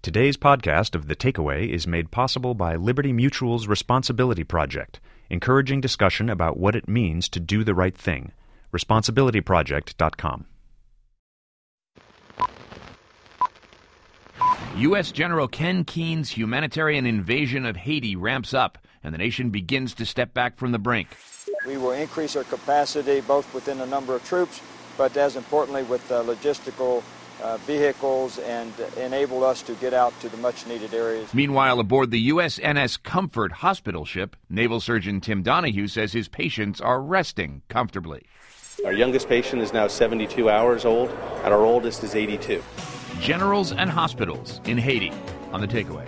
Today's podcast of The Takeaway is made possible by Liberty Mutual's Responsibility Project, encouraging discussion about what it means to do the right thing. ResponsibilityProject.com. U.S. General Ken Keene's humanitarian invasion of Haiti ramps up, and the nation begins to step back from the brink. We will increase our capacity both within the number of troops, but as importantly with logistical vehicles, and enable us to get out to the much-needed areas. Meanwhile, aboard the USNS Comfort hospital ship, Naval Surgeon Tim Donahue says his patients are resting comfortably. Our youngest patient is now 72 hours old, and our oldest is 82. Generals and hospitals in Haiti on The Takeaway.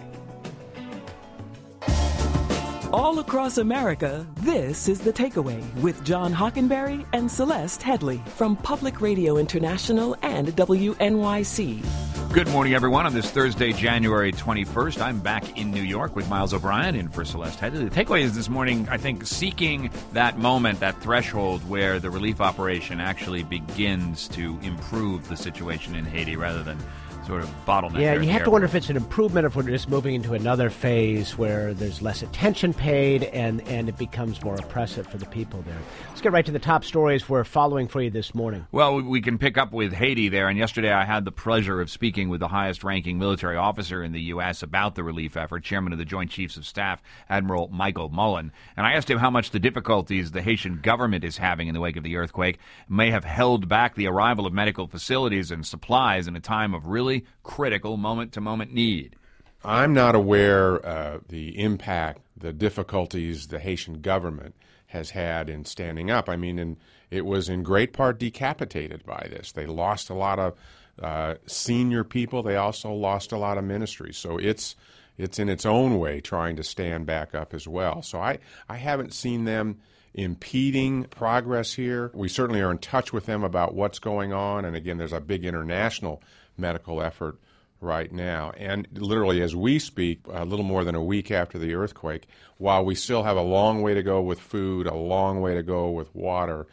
All across America, this is The Takeaway with John Hockenberry and Celeste Headley from Public Radio International and WNYC. Good morning, everyone. On this Thursday, January 21st, I'm back in New York with Miles O'Brien in for Celeste Headley. The takeaway is this morning, I think, seeking that moment, that threshold where the relief operation actually begins to improve the situation in Haiti rather than sort of bottleneck. Yeah, you have to wonder if it's an improvement, if we're just moving into another phase where there's less attention paid and it becomes more oppressive for the people there. Let's get right to the top stories we're following for you this morning. Well, we can pick up with Haiti there, and yesterday I had the pleasure of speaking with the highest-ranking military officer in the U.S. about the relief effort, Chairman of the Joint Chiefs of Staff, Admiral Michael Mullen, and I asked him how much the difficulties the Haitian government is having in the wake of the earthquake may have held back the arrival of medical facilities and supplies in a time of really critical moment-to-moment need. I'm not aware the impact, the difficulties the Haitian government has had in standing up. I mean, and it was in great part decapitated by this. They lost a lot of senior people. They also lost a lot of ministries. So it's in its own way trying to stand back up as well. So I haven't seen them impeding progress here. We certainly are in touch with them about what's going on. And again, there's a big international medical effort right now. And literally as we speak, a little more than a week after the earthquake, while we still have a long way to go with food, a long way to go with water,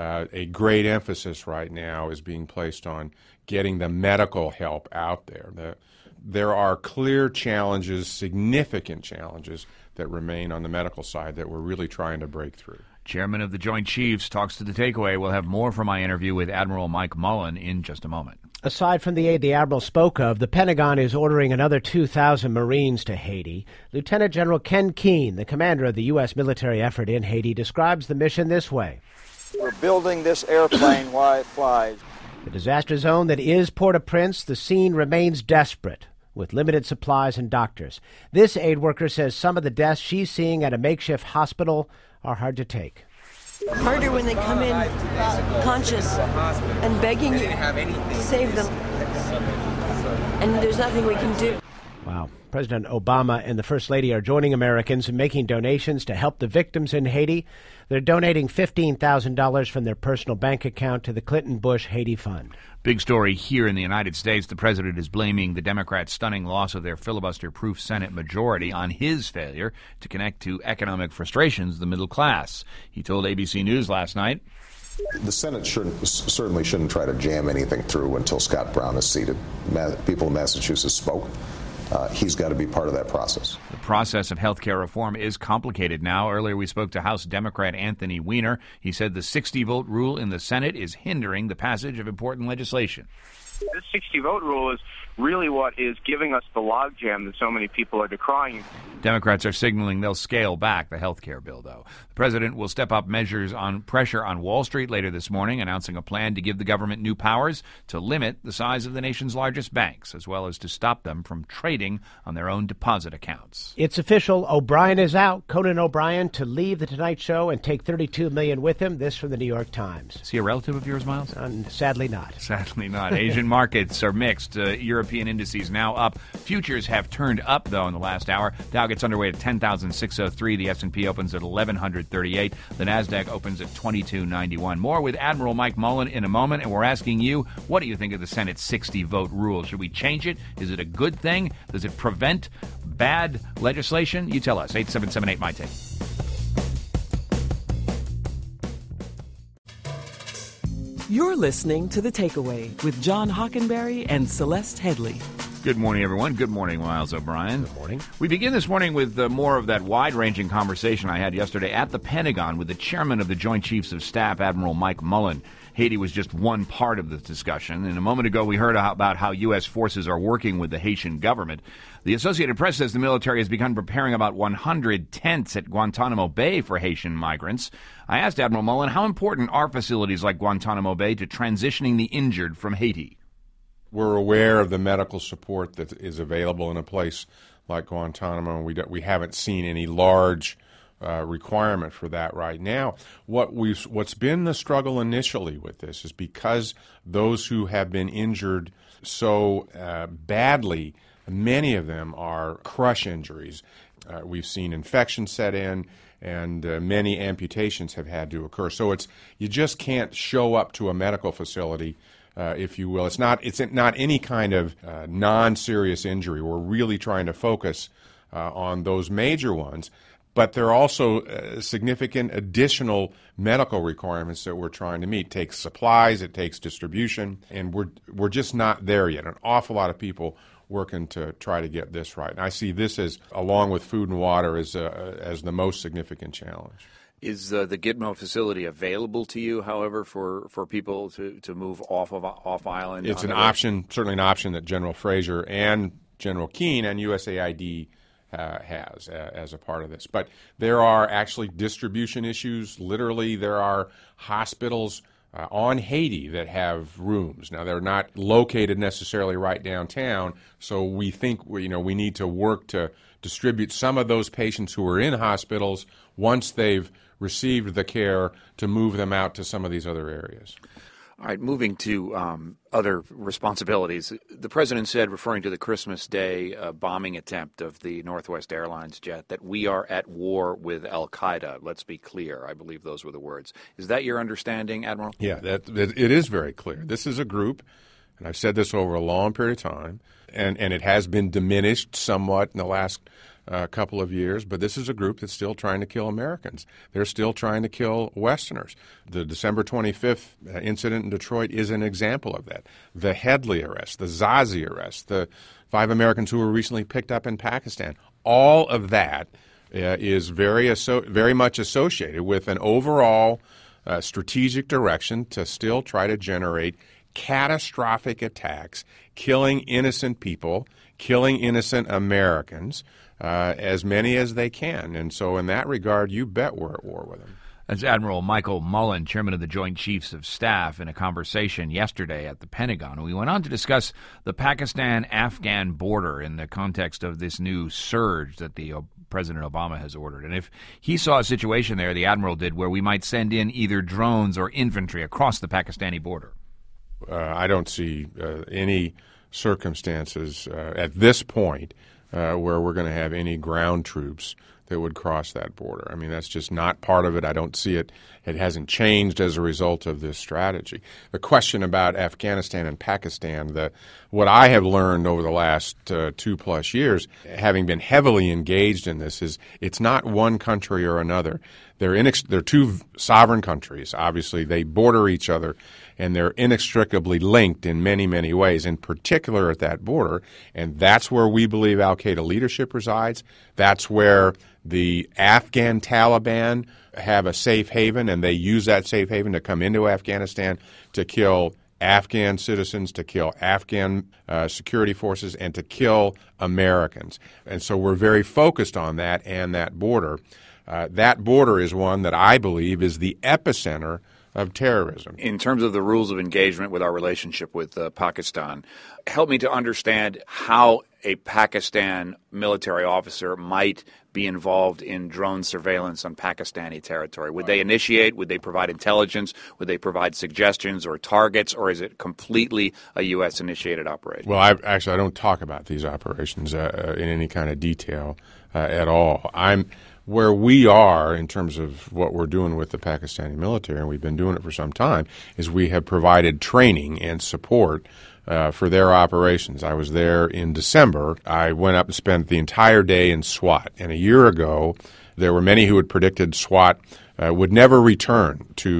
a great emphasis right now is being placed on getting the medical help out there. There are clear challenges, significant challenges that remain on the medical side that we're really trying to break through. Chairman of the Joint Chiefs talks to The Takeaway. We'll have more from my interview with Admiral Mike Mullen in just a moment. Aside from the aid the Admiral spoke of, the Pentagon is ordering another 2,000 Marines to Haiti. Lieutenant General Ken Keene, the commander of the U.S. military effort in Haiti, describes the mission this way. We're building this airplane while it flies. The disaster zone that is Port-au-Prince, the scene remains desperate, with limited supplies and doctors. This aid worker says some of the deaths she's seeing at a makeshift hospital are hard to take. Harder when they come in conscious and begging you to save them. And there's nothing we can do. Wow. President Obama and the First Lady are joining Americans in making donations to help the victims in Haiti. They're donating $15,000 from their personal bank account to the Clinton-Bush Haiti Fund. Big story here in the United States. The president is blaming the Democrats' stunning loss of their filibuster-proof Senate majority on his failure to connect to economic frustrations of the middle class. He told ABC News last night, the Senate certainly shouldn't try to jam anything through until Scott Brown is seated. People in Massachusetts spoke. He's got to be part of that process. The process of health care reform is complicated now. Earlier we spoke to House Democrat Anthony Weiner. He said the 60-vote rule in the Senate is hindering the passage of important legislation. This 60-vote rule is really what is giving us the logjam that so many people are decrying. Democrats are signaling they'll scale back the health care bill, though. The president will step up measures on pressure on Wall Street later this morning, announcing a plan to give the government new powers to limit the size of the nation's largest banks, as well as to stop them from trading on their own deposit accounts. It's official. O'Brien is out. Conan O'Brien to leave The Tonight Show and take $32 million with him. This from the New York Times. Is he a relative of yours, Miles? Sadly not. Sadly not. Asian markets are mixed. European indices now up. Futures have turned up, though, in the last hour. Dow gets underway at 10,603. The S&P opens at 1,138. The Nasdaq opens at 2291. More with Admiral Mike Mullen in a moment, and we're asking you, what do you think of the Senate's 60-vote rule? Should we change it? Is it a good thing? Does it prevent bad legislation? You tell us. 877-8-MY-TAKE. You're listening to The Takeaway with John Hockenberry and Celeste Headley. Good morning, everyone. Good morning, Miles O'Brien. Good morning. We begin this morning with more of that wide-ranging conversation I had yesterday at the Pentagon with the chairman of the Joint Chiefs of Staff, Admiral Mike Mullen. Haiti was just one part of the discussion. And a moment ago, we heard about how U.S. forces are working with the Haitian government. The Associated Press says the military has begun preparing about 100 tents at Guantanamo Bay for Haitian migrants. I asked Admiral Mullen how important are facilities like Guantanamo Bay to transitioning the injured from Haiti. We're aware of the medical support that is available in a place like Guantanamo, and we haven't seen any large requirement for that right now. What's been the struggle initially with this is because those who have been injured so badly, many of them are crush injuries. We've seen infection set in, and many amputations have had to occur. So you just can't show up to a medical facility, if you will. It's not any kind of non-serious injury. We're really trying to focus on those major ones. But there are also significant additional medical requirements that we're trying to meet. It takes supplies, it takes distribution, and we're just not there yet. An awful lot of people working to try to get this right. And I see this as, along with food and water, as the most significant challenge. Is the Gitmo facility available to you, however, for people to move off island? It's an option, certainly an option that General Fraser and General Keane and USAID has as a part of this. But there are actually distribution issues. Literally, there are hospitals on Haiti that have rooms. Now, they're not located necessarily right downtown, so we think we need to work to distribute some of those patients who are in hospitals once they've received the care to move them out to some of these other areas. All right, moving to other responsibilities. The president said, referring to the Christmas Day bombing attempt of the Northwest Airlines jet, that we are at war with al-Qaeda. Let's be clear. I believe those were the words. Is that your understanding, Admiral? Yeah, it is very clear. This is a group, and I've said this over a long period of time, and it has been diminished somewhat in the last couple of years, but this is a group that's still trying to kill Americans. They're still trying to kill Westerners. The December 25th incident in Detroit is an example of that. The Headley arrest, the Zazi arrest, the 5 Americans who were recently picked up in Pakistan, all of that is very much associated with an overall strategic direction to still try to generate catastrophic attacks, killing innocent people, killing innocent Americans, as many as they can. And so in that regard, you bet we're at war with them. That's Admiral Michael Mullen, chairman of the Joint Chiefs of Staff, in a conversation yesterday at the Pentagon. We went on to discuss the Pakistan-Afghan border in the context of this new surge that President Obama has ordered. And if he saw a situation there, the Admiral did, where we might send in either drones or infantry across the Pakistani border. I don't see any circumstances at this point where we're going to have any ground troops that would cross that border. I mean, that's just not part of it. I don't see it. It hasn't changed as a result of this strategy. The question about Afghanistan and Pakistan, what I have learned over the last 2+ years, having been heavily engaged in this, is it's not one country or another. They're two sovereign countries. Obviously, they border each other, and they're inextricably linked in many, many ways, in particular at that border. And that's where we believe al-Qaeda leadership resides. That's where the Afghan Taliban have a safe haven, and they use that safe haven to come into Afghanistan to kill Afghan citizens, to kill Afghan security forces, and to kill Americans. And so we're very focused on that and that border. That border is one that I believe is the epicenter of terrorism. In terms of the rules of engagement with our relationship with Pakistan, help me to understand how a Pakistan military officer might be involved in drone surveillance on Pakistani territory. Would they initiate? Would they provide intelligence? Would they provide suggestions or targets? Or is it completely a U.S.-initiated operation? Well, I don't talk about these operations in any kind of detail at all. Where we are in terms of what we're doing with the Pakistani military, and we've been doing it for some time, is we have provided training and support for their operations. I was there in December. I went up and spent the entire day in Swat. And a year ago, there were many who had predicted Swat would never return to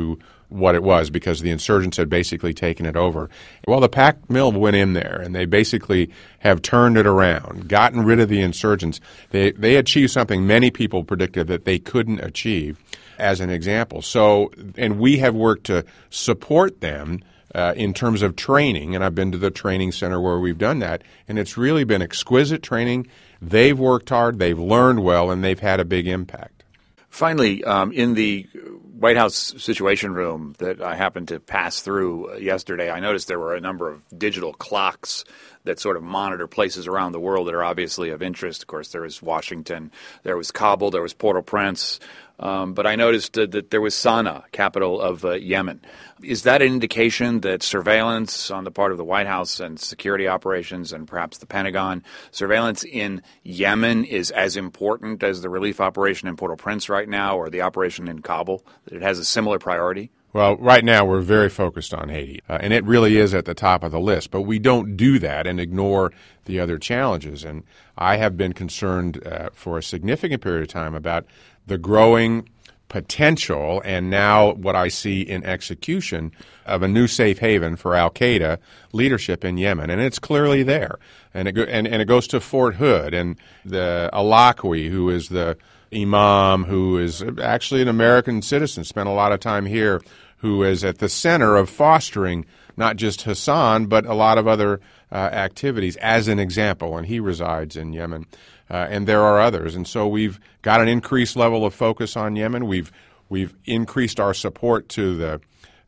what it was because the insurgents had basically taken it over. Well, the PAC mill went in there, and they basically have turned it around, gotten rid of the insurgents. They achieved something many people predicted that they couldn't achieve, as an example. So, and we have worked to support them in terms of training, and I've been to the training center where we've done that, and it's really been exquisite training. They've worked hard, they've learned well, and they've had a big impact. Finally, in the White House Situation Room that I happened to pass through yesterday, I noticed there were a number of digital clocks that sort of monitor places around the world that are obviously of interest. Of course, there was Washington, there was Kabul, there was Port-au-Prince, but I noticed that there was Sana'a, capital of Yemen. Is that an indication that surveillance on the part of the White House and security operations and perhaps the Pentagon, surveillance in Yemen is as important as the relief operation in Port-au-Prince right now or the operation in Kabul, that it has a similar priority? Well, right now we're very focused on Haiti, and it really is at the top of the list. But we don't do that and ignore the other challenges. And I have been concerned for a significant period of time about the growing potential and now what I see in execution of a new safe haven for al-Qaeda leadership in Yemen. And it's clearly there. And it goes to Fort Hood and the Alaqui, who is the imam, who is actually an American citizen, spent a lot of time here, who is at the center of fostering not just Hassan, but a lot of other activities, as an example, and he resides in Yemen. And there are others. And so we've got an increased level of focus on Yemen. We've increased our support to the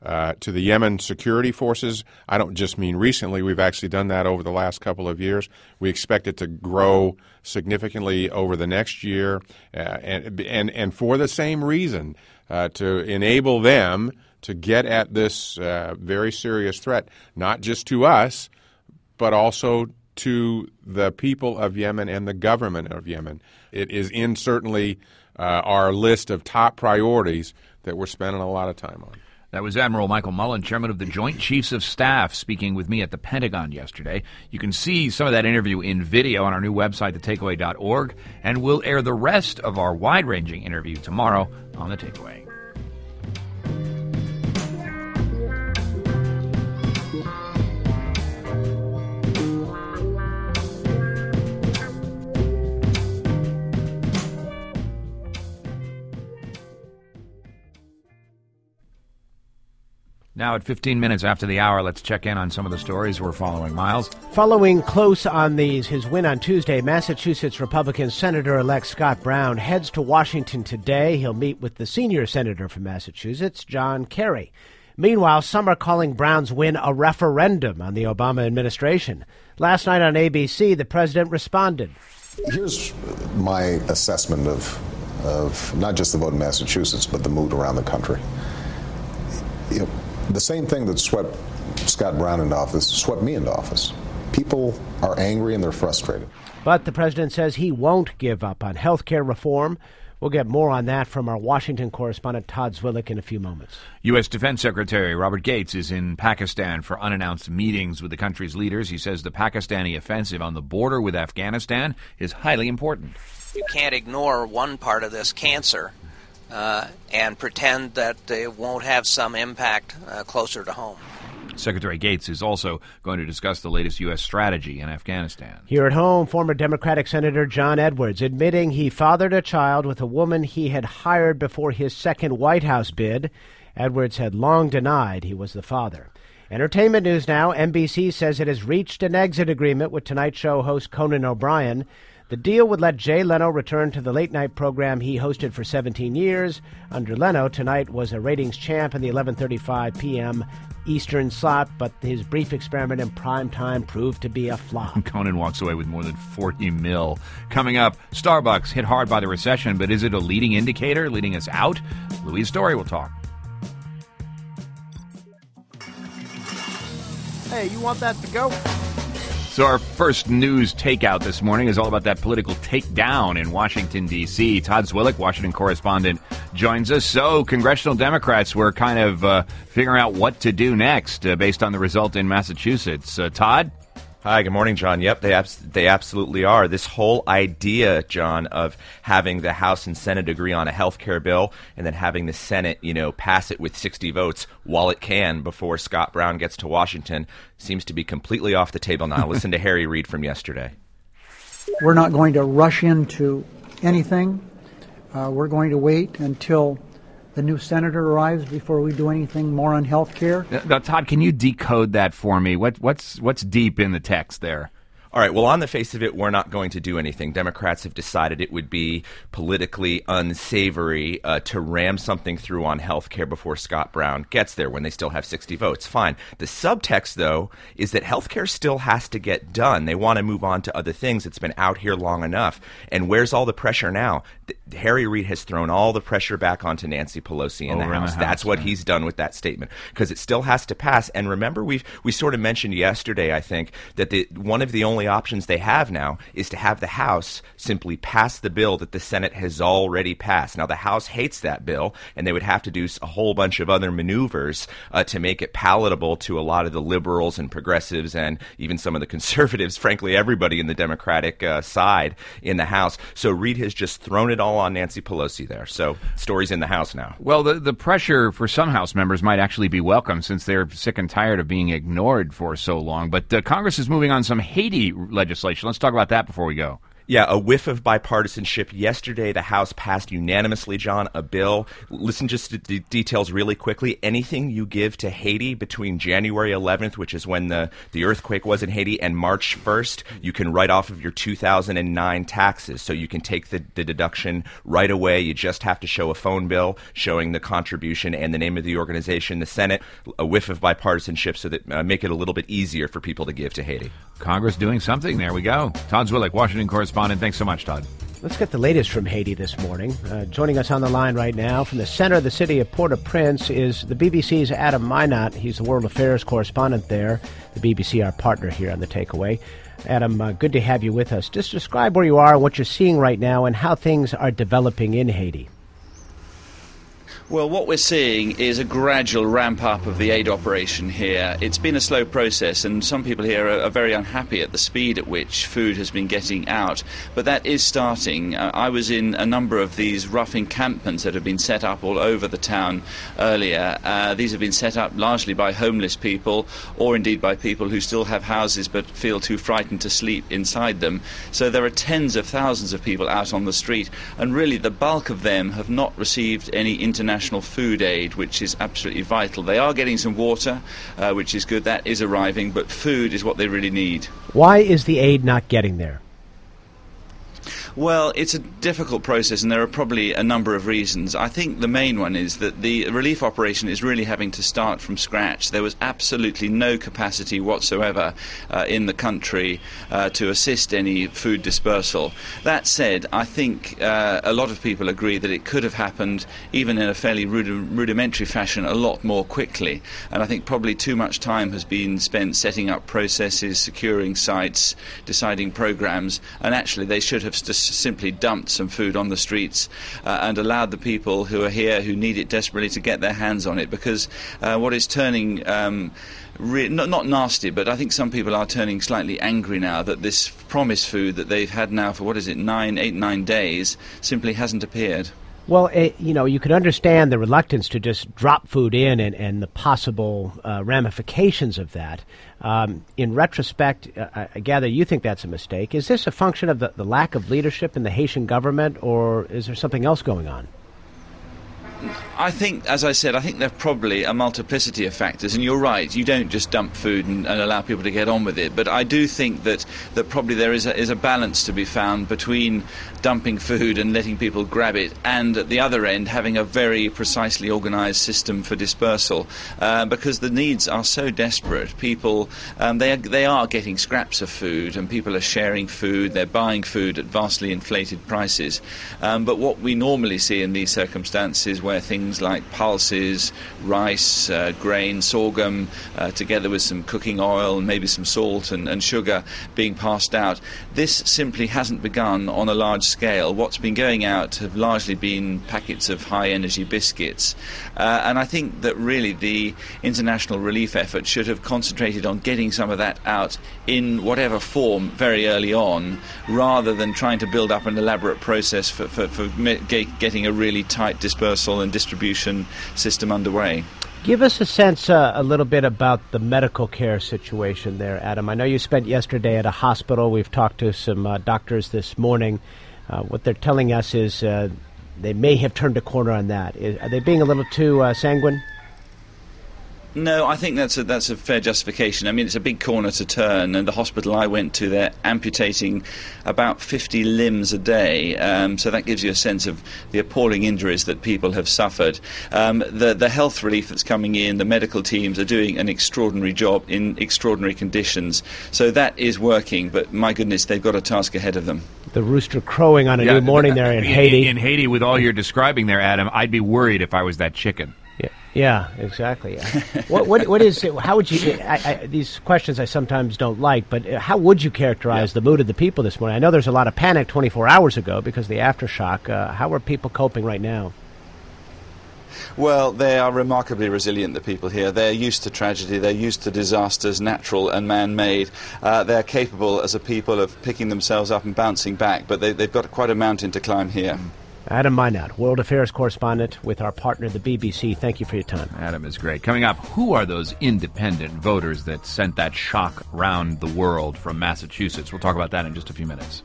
Yemen security forces. I don't just mean recently. We've actually done that over the last couple of years. We expect it to grow significantly over the next year, and for the same reason, to enable them to get at this very serious threat, not just to us, but also to the people of Yemen and the government of Yemen. It is in certainly our list of top priorities that we're spending a lot of time on. That was Admiral Michael Mullen, chairman of the Joint Chiefs of Staff, speaking with me at the Pentagon yesterday. You can see some of that interview in video on our new website, thetakeaway.org, and we'll air the rest of our wide-ranging interview tomorrow on The Takeaway. Now at 15 minutes after the hour, let's check in on some of the stories we're following. Miles? Following close on his win on Tuesday, Massachusetts Republican Senator-elect Scott Brown heads to Washington today. He'll meet with the senior senator from Massachusetts, John Kerry. Meanwhile, some are calling Brown's win a referendum on the Obama administration. Last night on ABC, the president responded. Here's my assessment of not just the vote in Massachusetts, but the mood around the country. The same thing that swept Scott Brown into office swept me into office. People are angry and they're frustrated. But the president says he won't give up on health care reform. We'll get more on that from our Washington correspondent Todd Zwillich in a few moments. U.S. Defense Secretary Robert Gates is in Pakistan for unannounced meetings with the country's leaders. He says the Pakistani offensive on the border with Afghanistan is highly important. You can't ignore one part of this cancer and pretend that it won't have some impact closer to home. Secretary Gates is also going to discuss the latest U.S. strategy in Afghanistan. Here at home, former Democratic Senator John Edwards admitting he fathered a child with a woman he had hired before his second White House bid. Edwards had long denied he was the father. Entertainment news now. NBC says it has reached an exit agreement with Tonight Show host Conan O'Brien. The deal would let Jay Leno return to the late-night program he hosted for 17 years. Under Leno, Tonight was a ratings champ in the 11:35 p.m. Eastern slot, but his brief experiment in primetime proved to be a flop. Conan walks away with more than $40 million. Coming up, Starbucks hit hard by the recession, but is it a leading indicator leading us out? Louise Story will talk. Hey, you want that to go? So our first news takeout this morning is all about that political takedown in Washington, D.C. Todd Zwillich, Washington correspondent, joins us. So congressional Democrats were kind of figuring out what to do next based on the result in Massachusetts. Todd? Hi, good morning, John. Yep, they absolutely are. This whole idea, John, of having the House and Senate agree on a health care bill and then having the Senate, pass it with 60 votes while it can before Scott Brown gets to Washington seems to be completely off the table now. Listen to Harry Reid from yesterday. We're not going to rush into anything. We're going to wait until the new senator arrives before we do anything more on health care. Now, Todd, can you decode that for me? What's deep in the text there? All right, well, on the face of it, we're not going to do anything. Democrats have decided it would be politically unsavory to ram something through on health care before Scott Brown gets there when they still have 60 votes. Fine. The subtext, though, is that health care still has to get done. They want to move on to other things. It's been out here long enough. And where's all the pressure now? Harry Reid has thrown all the pressure back onto Nancy Pelosi in the House. That's what he's done with that statement, because it still has to pass. And remember, we sort of mentioned yesterday, I think, that one of the only options they have now is to have the House simply pass the bill that the Senate has already passed. Now, the House hates that bill, and they would have to do a whole bunch of other maneuvers to make it palatable to a lot of the liberals and progressives and even some of the conservatives, frankly, everybody in the Democratic side in the House. So Reid has just thrown it all on Nancy Pelosi there. So story's in the House now. Well, the pressure for some House members might actually be welcome since they're sick and tired of being ignored for so long. But Congress is moving on some Haiti legislation. Let's talk about that before we go. Yeah, a whiff of bipartisanship. Yesterday, the House passed unanimously, John, a bill. Listen just to the details really quickly. Anything you give to Haiti between January 11th, which is when the earthquake was in Haiti, and March 1st, you can write off of your 2009 taxes. So you can take the deduction right away. You just have to show a phone bill showing the contribution and the name of the organization. The Senate, a whiff of bipartisanship so that make it a little bit easier for people to give to Haiti. Congress doing something. There we go. Todd Zwillich, Washington correspondent. Thanks so much, Todd. Let's get the latest from Haiti this morning. Joining us on the line right now from the center of the city of Port-au-Prince is the BBC's Adam Minot. He's the World Affairs correspondent there. The BBC, our partner here on The Takeaway. Adam, good to have you with us. Just describe where you are and what you're seeing right now and how things are developing in Haiti. Well, what we're seeing is a gradual ramp-up of the aid operation here. It's been a slow process, and some people here are very unhappy at the speed at which food has been getting out. But that is starting. I was in a number of these rough encampments that have been set up all over the town earlier. These have been set up largely by homeless people, or indeed by people who still have houses but feel too frightened to sleep inside them. So there are tens of thousands of people out on the street, and really the bulk of them have not received any international food aid, which is absolutely vital. They are getting some water, which is good. That is arriving, but food is what they really need. Why is the aid not getting there? Well, it's a difficult process, and there are probably a number of reasons. I think the main one is that the relief operation is really having to start from scratch. There was absolutely no capacity whatsoever in the country to assist any food dispersal. That said, I think a lot of people agree that it could have happened, even in a fairly rudimentary fashion, a lot more quickly. And I think probably too much time has been spent setting up processes, securing sites, deciding programs, and actually they should have just simply dumped some food on the streets and allowed the people who are here, who need it desperately, to get their hands on it, because what is turning not nasty, but I think some people are turning slightly angry now that this promised food that they've had now for 9 days simply hasn't appeared. Well, you could understand the reluctance to just drop food in and the possible ramifications of that. In retrospect, I gather you think that's a mistake. Is this a function of the lack of leadership in the Haitian government, or is there something else going on? I think, as I said, there are probably a multiplicity of factors, and you're right, you don't just dump food and allow people to get on with it, but I do think that probably there is a balance to be found between dumping food and letting people grab it, and at the other end having a very precisely organised system for dispersal, because the needs are so desperate. People, they are getting scraps of food, and people are sharing food, they're buying food at vastly inflated prices, but what we normally see in these circumstances, where things like pulses, rice, grain, sorghum, together with some cooking oil and maybe some salt and sugar being passed out. This simply hasn't begun on a large scale. What's been going out have largely been packets of high-energy biscuits. And I think that really the international relief effort should have concentrated on getting some of that out in whatever form very early on, rather than trying to build up an elaborate process for getting a really tight dispersal and distribution system underway. Give us a sense a little bit about the medical care situation there, Adam. I know you spent yesterday at a hospital. We've talked to some doctors this morning. What they're telling us is they may have turned a corner on that. Are they being a little too sanguine? No, I think that's a fair justification. I mean, it's a big corner to turn, and the hospital I went to, they're amputating about 50 limbs a day, so that gives you a sense of the appalling injuries that people have suffered. The health relief that's coming in, the medical teams are doing an extraordinary job in extraordinary conditions, so that is working, but my goodness, they've got a task ahead of them. The rooster crowing on a new morning there in Haiti. In Haiti, with all you're describing there, Adam, I'd be worried if I was that chicken. Yeah, exactly. Yeah. What is it? How would you? These questions I sometimes don't like, but how would you characterize the mood of the people this morning? I know there's a lot of panic 24 hours ago because of the aftershock. How are people coping right now? Well, they are remarkably resilient, the people here. They're used to tragedy, they're used to disasters, natural and man-made. They're capable as a people of picking themselves up and bouncing back, but they've got quite a mountain to climb here. Adam Minot, World Affairs correspondent with our partner, the BBC. Thank you for your time. Adam is great. Coming up, who are those independent voters that sent that shock round the world from Massachusetts? We'll talk about that in just a few minutes.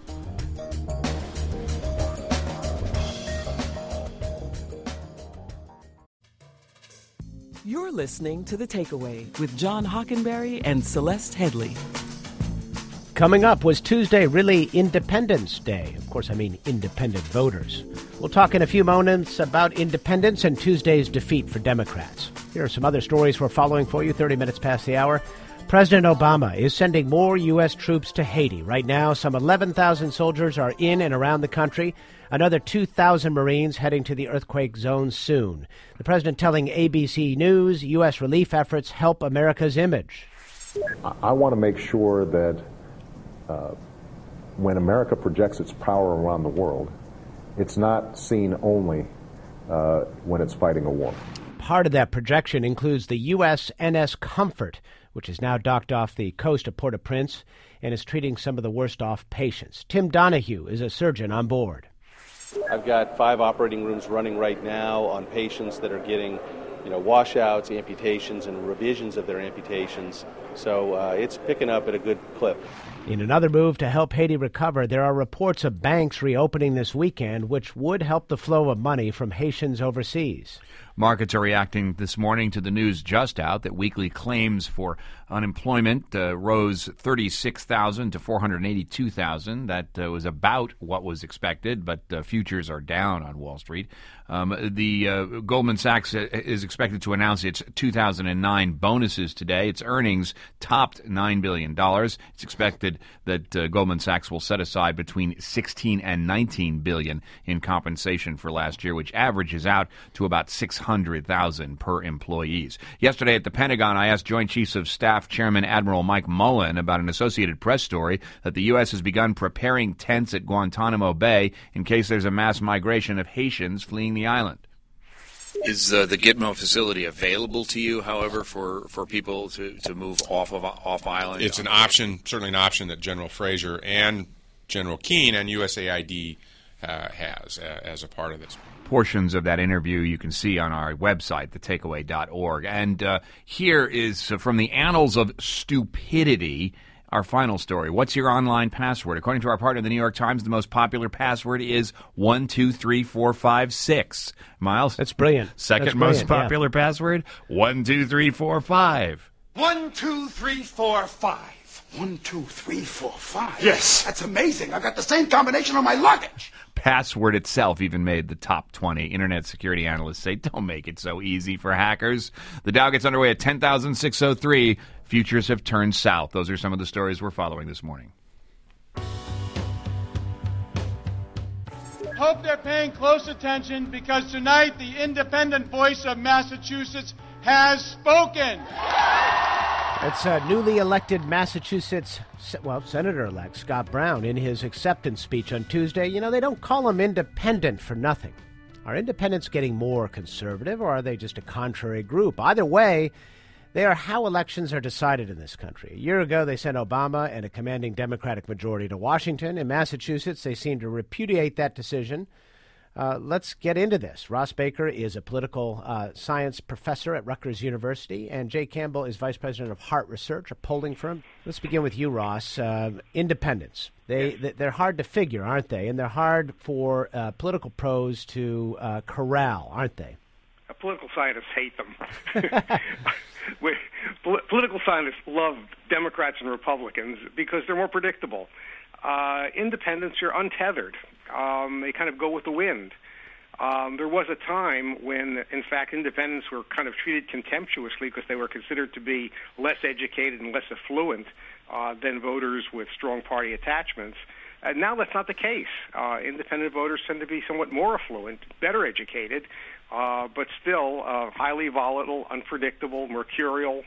You're listening to The Takeaway with John Hockenberry and Celeste Headlee. Coming up, was Tuesday really Independence Day? Of course, I mean independent voters. We'll talk in a few moments about independence and Tuesday's defeat for Democrats. Here are some other stories we're following for you 30 minutes past the hour. President Obama is sending more U.S. troops to Haiti. Right now, some 11,000 soldiers are in and around the country. Another 2,000 Marines heading to the earthquake zone soon. The president telling ABC News U.S. relief efforts help America's image. I want to make sure that when America projects its power around the world, it's not seen only when it's fighting a war. Part of that projection includes the USNS Comfort, which is now docked off the coast of Port-au-Prince and is treating some of the worst-off patients. Tim Donahue is a surgeon on board. I've got 5 operating rooms running right now on patients that are getting, washouts, amputations, and revisions of their amputations. So it's picking up at a good clip. In another move to help Haiti recover, there are reports of banks reopening this weekend, which would help the flow of money from Haitians overseas. Markets are reacting this morning to the news just out that weekly claims for unemployment rose 36,000 to 482,000. That was about what was expected, but futures are down on Wall Street. The Goldman Sachs is expected to announce its 2009 bonuses today. Its earnings topped $9 billion. It's expected that Goldman Sachs will set aside between $16 and $19 billion in compensation for last year, which averages out to about $600,000 per employees. Yesterday at the Pentagon, I asked Joint Chiefs of Staff Chairman Admiral Mike Mullen about an Associated Press story that the U.S. has begun preparing tents at Guantanamo Bay in case there's a mass migration of Haitians fleeing the island. Is the Gitmo facility available to you, however, for people to move off island? It's an option, certainly an option that General Fraser and General Keane and USAID has as a part of this. Portions of that interview you can see on our website, thetakeaway.org. And here is from the annals of stupidity, our final story. What's your online password? According to our partner, the New York Times, the most popular password is 123456. Miles? That's brilliant. Second most popular password? 12345. 12345. 12345. Yes. That's amazing. I got the same combination on my luggage. Password itself even made the top 20. Internet security analysts say, don't make it so easy for hackers. The Dow gets underway at 10,603. Futures have turned south. Those are some of the stories we're following this morning. hope they're paying close attention because tonight the independent voice of Massachusetts has spoken. It's newly elected Massachusetts, Senator-elect Scott Brown in his acceptance speech on Tuesday. You know, they don't call him independent for nothing. Are independents getting more conservative, or are they just a contrary group? Either way, they are how elections are decided in this country. A year ago, they sent Obama and a commanding Democratic majority to Washington. In Massachusetts, they seem to repudiate that decision. Let's get into this. Ross Baker is a political science professor at Rutgers University, and Jay Campbell is vice president of Hart Research, a polling firm. Let's begin with you, Ross. Independents. They're hard to figure, aren't they? And they're hard for political pros to corral, aren't they? Political scientists hate them. Political scientists love Democrats and Republicans because they're more predictable. Independents are untethered. They kind of go with the wind. There was a time when, in fact, independents were kind of treated contemptuously because they were considered to be less educated and less affluent than voters with strong party attachments. Now that's not the case. Independent voters tend to be somewhat more affluent, better educated, but still highly volatile, unpredictable, mercurial.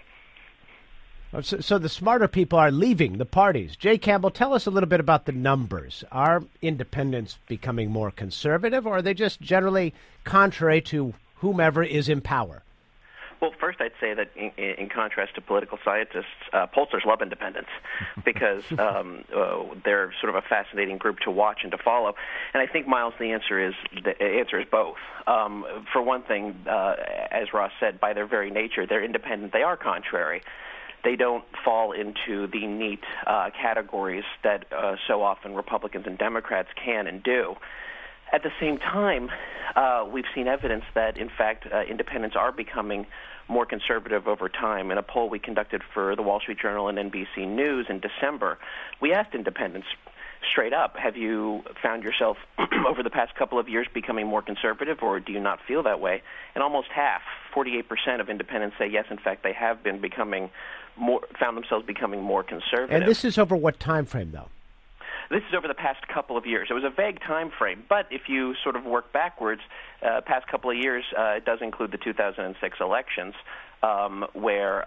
So the smarter people are leaving the parties. Jay Campbell, tell us a little bit about the numbers. Are independents becoming more conservative, or are they just generally contrary to whomever is in power? Well, first I'd say that in contrast to political scientists, pollsters love independents because they're sort of a fascinating group to watch and to follow. And I think, Miles, the answer is both. For one thing, as Ross said, by their very nature, they're independent. They are contrary. They don't fall into the neat categories that so often Republicans and Democrats can and do. At the same time, we've seen evidence that, in fact, independents are becoming more conservative over time. In a poll we conducted for the Wall Street Journal and NBC News in December, we asked independents straight up, have you found yourself over the past couple of years becoming more conservative, or do you not feel that way? And almost half, 48% of independents say yes, in fact, they have been found themselves becoming more conservative. And this is over what time frame, though? This is over the past couple of years. It was a vague time frame, but if you sort of work backwards, past couple of years, it does include the 2006 elections, where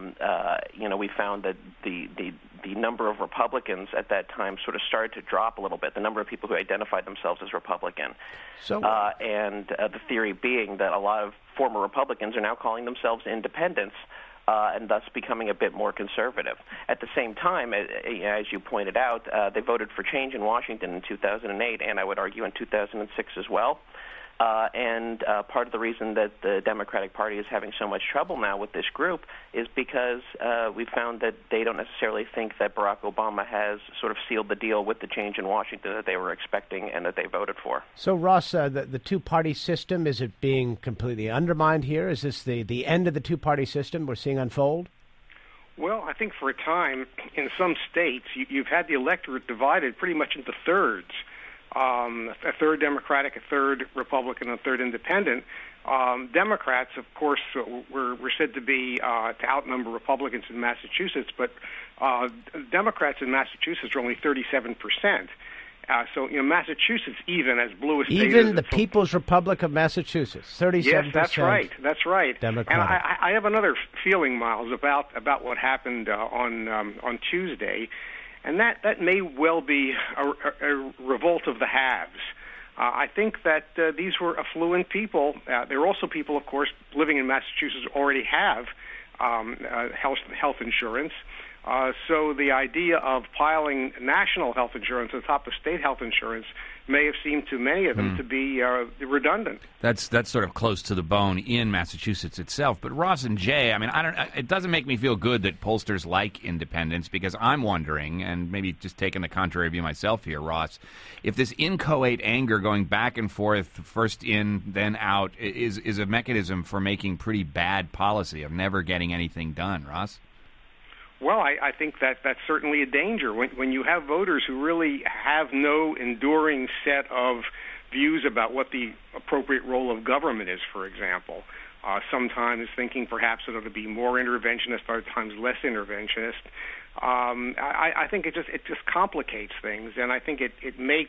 we found that the number of Republicans at that time sort of started to drop a little bit. The number of people who identified themselves as Republican, and the theory being that a lot of former Republicans are now calling themselves independents. And thus becoming a bit more conservative. At the same time, as you pointed out, they voted for change in Washington in 2008, and I would argue in 2006 as well. And part of the reason that the Democratic Party is having so much trouble now with this group is because we found that they don't necessarily think that Barack Obama has sort of sealed the deal with the change in Washington that they were expecting and that they voted for. So, Ross, the two-party system, is it being completely undermined here? Is this the end of the two-party system we're seeing unfold? Well, I think for a time, in some states, you've had the electorate divided pretty much into thirds. A third Democratic, a third Republican, a third Independent. Democrats, of course, were said to be to outnumber Republicans in Massachusetts, but Democrats in Massachusetts are only 37%. So, Massachusetts, even as blue a state even the People's Republic of Massachusetts, 37%. Yes, that's right. That's right. Democratic. And I have another feeling, Miles, about what happened on Tuesday. And that may well be a revolt of the haves. I think that these were affluent people. There are also people, of course, living in Massachusetts who already have health insurance. So the idea of piling national health insurance on top of state health insurance may have seemed to many of them to be redundant. That's sort of close to the bone in Massachusetts itself. But Ross and Jay, it doesn't make me feel good that pollsters like independents, because I'm wondering, and maybe just taking the contrary view myself here, Ross, if this inchoate anger going back and forth, first in, then out, is a mechanism for making pretty bad policy, of never getting anything done. Ross? Well, I think that's certainly a danger. When you have voters who really have no enduring set of views about what the appropriate role of government is, for example, sometimes thinking perhaps it ought to be more interventionist, other times less interventionist, I think it just complicates things, and I think it makes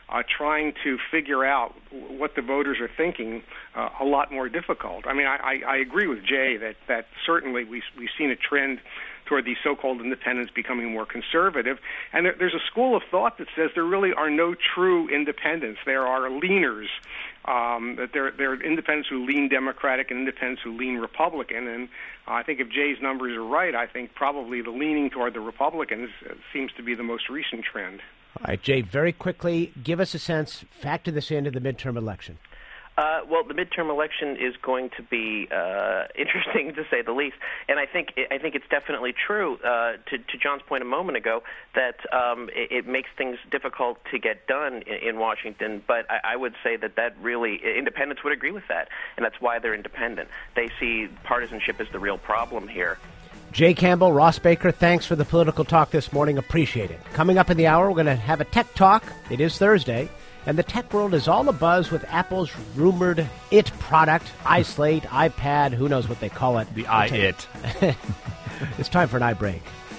trying to figure out what the voters are thinking a lot more difficult. I mean, I agree with Jay that certainly we've seen a trend toward these so-called independents becoming more conservative. And there's a school of thought that says there really are no true independents. There are leaners. That there are independents who lean Democratic and independents who lean Republican. And I think if Jay's numbers are right, I think probably the leaning toward the Republicans seems to be the most recent trend. All right, Jay, very quickly, give us a sense, factor this into the midterm election. Well, the midterm election is going to be interesting, to say the least, and I think it's definitely true. To John's point a moment ago, that it makes things difficult to get done in Washington. But I would say that really independents would agree with that, and that's why they're independent. They see partisanship as the real problem here. Jay Campbell, Ross Baker, thanks for the political talk this morning. Appreciate it. Coming up in the hour, we're going to have a tech talk. It is Thursday. And the tech world is all abuzz with Apple's rumored IT product, iSlate, iPad, who knows what they call it. The iIt. It's time for an iBreak.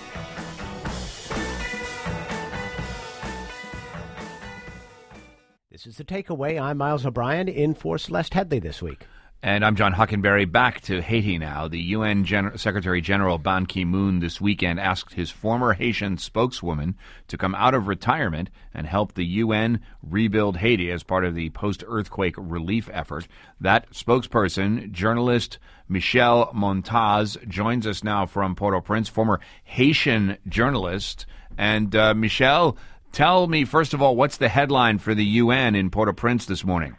This is The Takeaway. I'm Miles O'Brien, in for Celeste Headley this week. And I'm John Hockenberry. Back to Haiti now. The UN Secretary General Ban Ki-moon this weekend asked his former Haitian spokeswoman to come out of retirement and help the UN rebuild Haiti as part of the post-earthquake relief effort. That spokesperson, journalist Michel Montaz, joins us now from Port-au-Prince, former Haitian journalist. And Michel, tell me, first of all, what's the headline for the UN in Port-au-Prince this morning?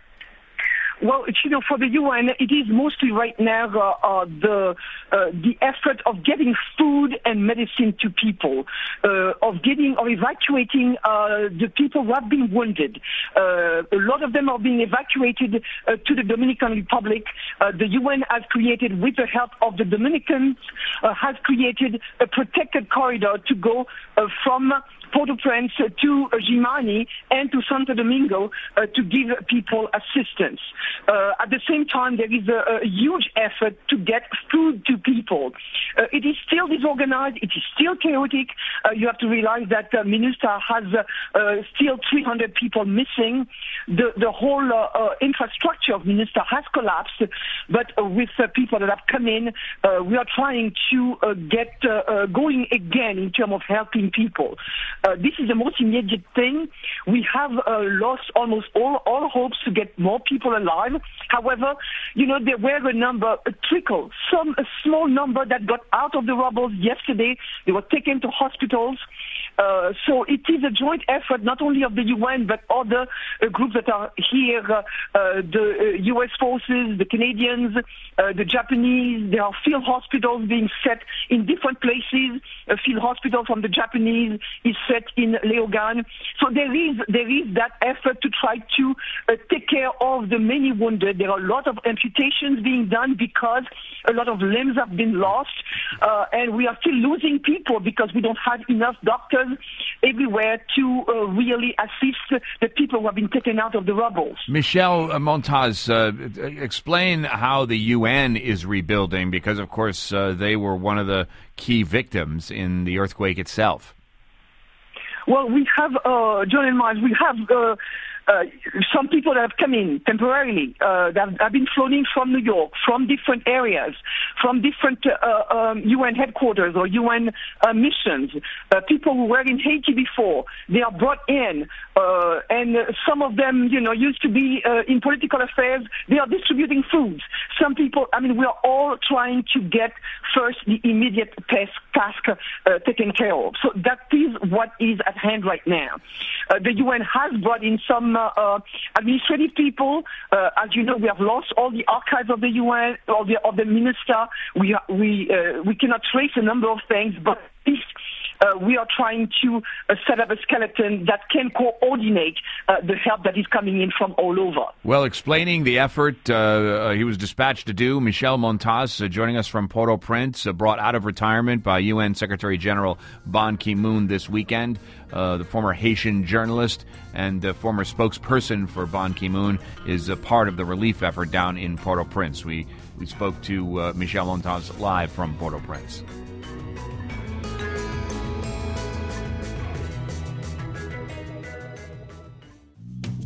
Well, for the UN, it is mostly right now the effort of getting food and medicine to people, of evacuating the people who have been wounded. A lot of them are being evacuated to the Dominican Republic. The UN has created, with the help of the Dominicans, has created a protected corridor to go from Port-au-Prince to Jimani and to Santo Domingo to give people assistance. At the same time, there is a huge effort to get food to people. It is still disorganized. It is still chaotic. You have to realize that MINUSTAH has still 300 people missing. The whole infrastructure of MINUSTAH has collapsed, but with people that have come in, we are trying to get going again in terms of helping people. This is the most immediate thing. We have lost almost all hopes to get more people alive. However, there were a small number that got out of the rubble yesterday. They were taken to hospitals. So it is a joint effort, not only of the UN, but other groups that are here, the U.S. forces, the Canadians, the Japanese. There are field hospitals being set in different places. A field hospital from the Japanese is set in Leogane. So there is that effort to try to take care of the many wounded. There are a lot of amputations being done because a lot of limbs have been lost, and we are still losing people because we don't have enough doctors everywhere to really assist the people who have been taken out of the rubble. Michel Montaz, explain how the UN is rebuilding, because, of course, they were one of the key victims in the earthquake itself. Well, we have, John and Miles, we have some people that have come in temporarily, that have been flown in from New York, from different areas, from different UN headquarters or UN missions. People who were in Haiti before, they are brought in, and some of them, used to be in political affairs. They are distributing foods. Some people, we are all trying to get first the immediate task taken care of. So that is what is at hand right now. The UN has brought in some administrative people. As you know, we have lost all the archives of the UN, of the MINUSTAH. We cannot trace a number of things, but at least we are trying to set up a skeleton that can coordinate the help that is coming in from all over. Well, explaining the effort he was dispatched to do, Michel Montaz, joining us from Port-au-Prince, brought out of retirement by UN Secretary General Ban Ki-moon this weekend. The former Haitian journalist and the former spokesperson for Ban Ki-moon is a part of the relief effort down in Port-au-Prince. We spoke to Michel Montaz live from Port-au-Prince.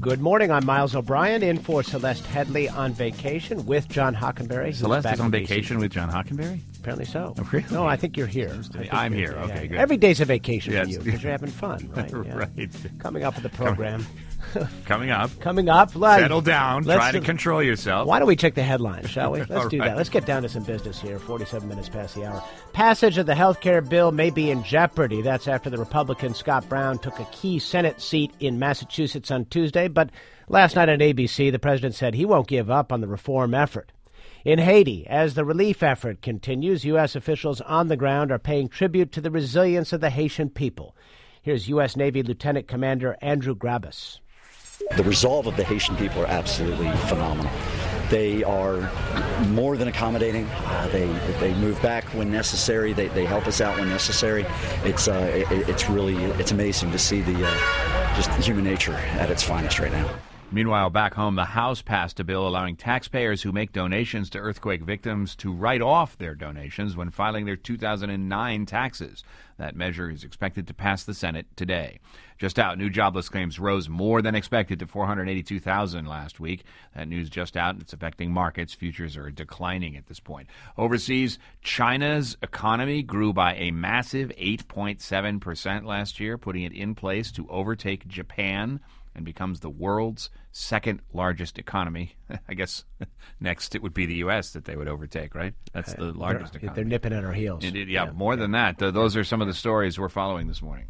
Good morning. I'm Miles O'Brien, in for Celeste Headley on vacation with John Hockenberry. Celeste is on vacation with John Hockenberry? Apparently so. Oh, really? No, I think you're here. I'm here. Okay, good. Every day's a vacation Yes. for you because you're having fun, right? Yeah. Right. Coming up with the program. Coming up. Settle down. Try to control yourself. Why don't we check the headlines, shall we? Let's do right. that. Let's get down to some business here. 47 minutes past the hour. Passage of the health care bill may be in jeopardy. That's after the Republican Scott Brown took a key Senate seat in Massachusetts on Tuesday. But last night on ABC, the president said he won't give up on the reform effort. In Haiti, as the relief effort continues, U.S. officials on the ground are paying tribute to the resilience of the Haitian people. Here's U.S. Navy Lieutenant Commander Andrew Grabus. The resolve of the Haitian people are absolutely phenomenal. They are more than accommodating. They move back when necessary. They help us out when necessary. It's amazing to see the just human nature at its finest right now. Meanwhile, back home, the House passed a bill allowing taxpayers who make donations to earthquake victims to write off their donations when filing their 2009 taxes. That measure is expected to pass the Senate today. Just out, new jobless claims rose more than expected to 482,000 last week. That news just out. It's affecting markets. Futures are declining at this point. Overseas, China's economy grew by a massive 8.7% last year, putting it in place to overtake Japan and becomes the world's second largest economy. I guess next it would be the U.S. that they would overtake, right? That's the largest economy. They're nipping at our heels. Yeah, more than that. Those are some of the stories we're following this morning.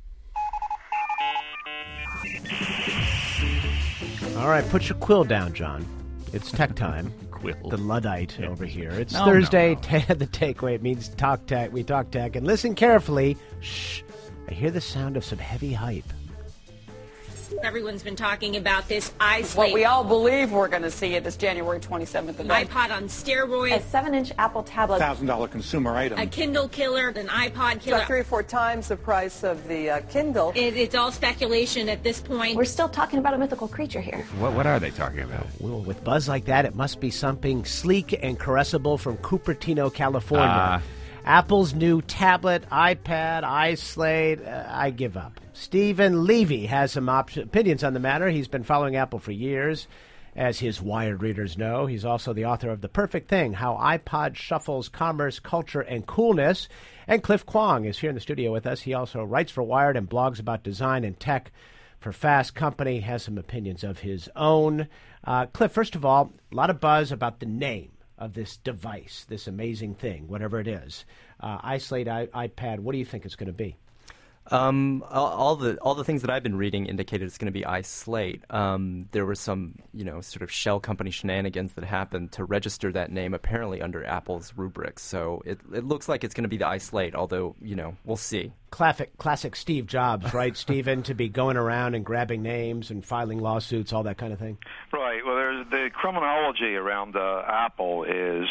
All right, put your quill down, John. It's tech time. Quill. The Luddite over here. It's Thursday. The takeaway. It means talk tech. We talk tech. And listen carefully. Shh. I hear the sound of some heavy hype. Everyone's been talking about this iSlate. What we all believe we're going to see it this January 27th. iPod on steroids. A 7-inch Apple tablet. $1,000 consumer item. A Kindle killer, an iPod killer. So 3 or 4 times the price of the Kindle. It's all speculation at this point. We're still talking about a mythical creature here. What are they talking about? Well, with buzz like that, it must be something sleek and caressable from Cupertino, California. Apple's new tablet, iPad, iSlate. I give up. Stephen Levy has some opinions on the matter. He's been following Apple for years, as his Wired readers know. He's also the author of The Perfect Thing, How iPod Shuffles Commerce, Culture, and Coolness. And Cliff Kwong is here in the studio with us. He also writes for Wired and blogs about design and tech for Fast Company, has some opinions of his own. Cliff, first of all, a lot of buzz about the name of this device, this amazing thing, whatever it is. iSlate, iPad, what do you think it's going to be? All the things that I've been reading indicated it's going to be iSlate. There were some, sort of shell company shenanigans that happened to register that name apparently under Apple's rubrics. So it looks like it's going to be the iSlate, although, we'll see. Classic Steve Jobs, right, Stephen, to be going around and grabbing names and filing lawsuits, all that kind of thing? Right. Well, there's the criminology around Apple is,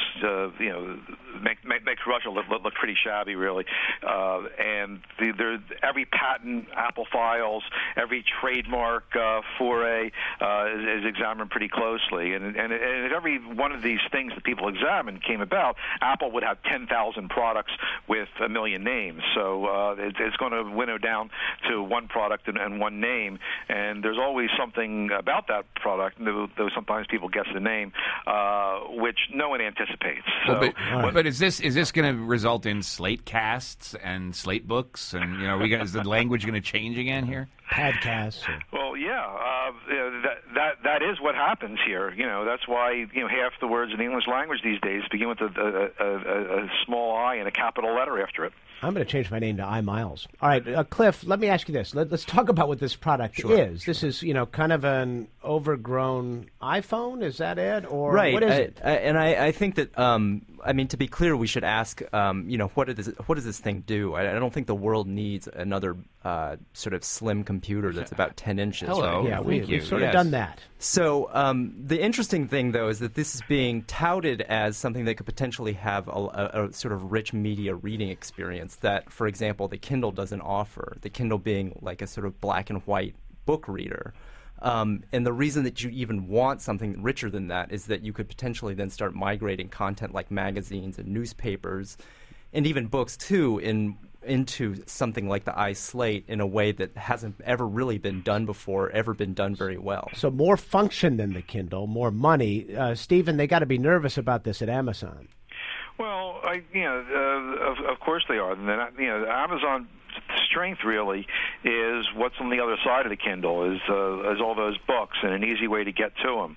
makes Russia look pretty shabby, really. And every patent Apple files, every trademark foray is examined pretty closely. And every one of these things that people examine came about, Apple would have 10,000 products with 1 million names. So it's going to winnow down to one product and one name. And there's always something about that product, though sometimes people guess the name, which no one anticipates. So, but is this going to result in slate casts and slate books? And is the language going to change again here? Podcasts. Well, yeah, that is what happens here. That's why half the words in the English language these days begin with a small I and a capital letter after it. I'm going to change my name to iMiles. All right, Cliff, let me ask you this. Let's talk about what this product is. This is, kind of an overgrown iPhone? Is that it? Or right. What is it? And I think that, to be clear, we should ask, what does this thing do? I don't think the world needs another sort of slim computer that's about 10 inches. Hello. Right? Yeah, we've sort of done that. So the interesting thing, though, is that this is being touted as something that could potentially have a sort of rich media reading experience that, for example, the Kindle doesn't offer, the Kindle being like a sort of black and white book reader. And the reason that you even want something richer than that is that you could potentially then start migrating content like magazines and newspapers and even books too into something like the iSlate in a way that hasn't ever really been done before, ever been done very well. So more function than the Kindle, more money. Stephen, they got to be nervous about this at Amazon. Well, of course they are. Amazon strength really is what's on the other side of the Kindle is all those books and an easy way to get to them.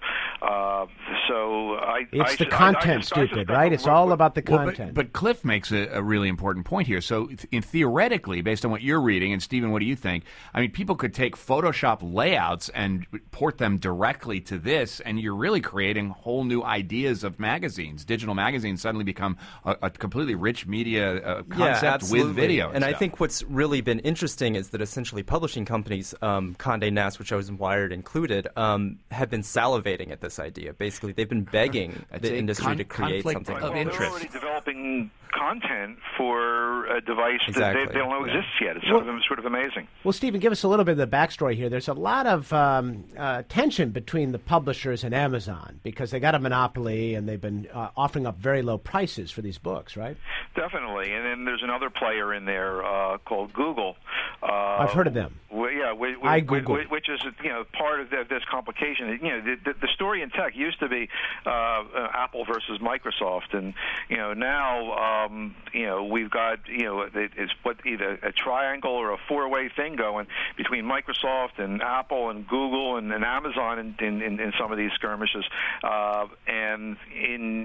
It's the content, stupid, right? It's all about the content. But Cliff makes a really important point here. So theoretically, based on what you're reading, and Stephen, what do you think? I mean, people could take Photoshop layouts and port them directly to this, and you're really creating whole new ideas of magazines. Digital magazines suddenly become a completely rich media concept with video. And I think what's really been interesting is that essentially publishing companies, Condé Nast, which I was in Wired included, have been salivating at this idea. Basically, they've been begging the industry to create something. Well, they're already developing content for a device that they don't know exists yet. It's sort of amazing. Well, Stephen, give us a little bit of the backstory here. There's a lot of tension between the publishers and Amazon because they got a monopoly and they've been offering up very low prices for these books, right? Definitely. And then there's another player in there called Google. I've heard of them. Which is part of this complication. The story in tech used to be Apple versus Microsoft, and now we've got it's either a triangle or a four-way thing going between Microsoft and Apple and Google and Amazon in some of these skirmishes, and in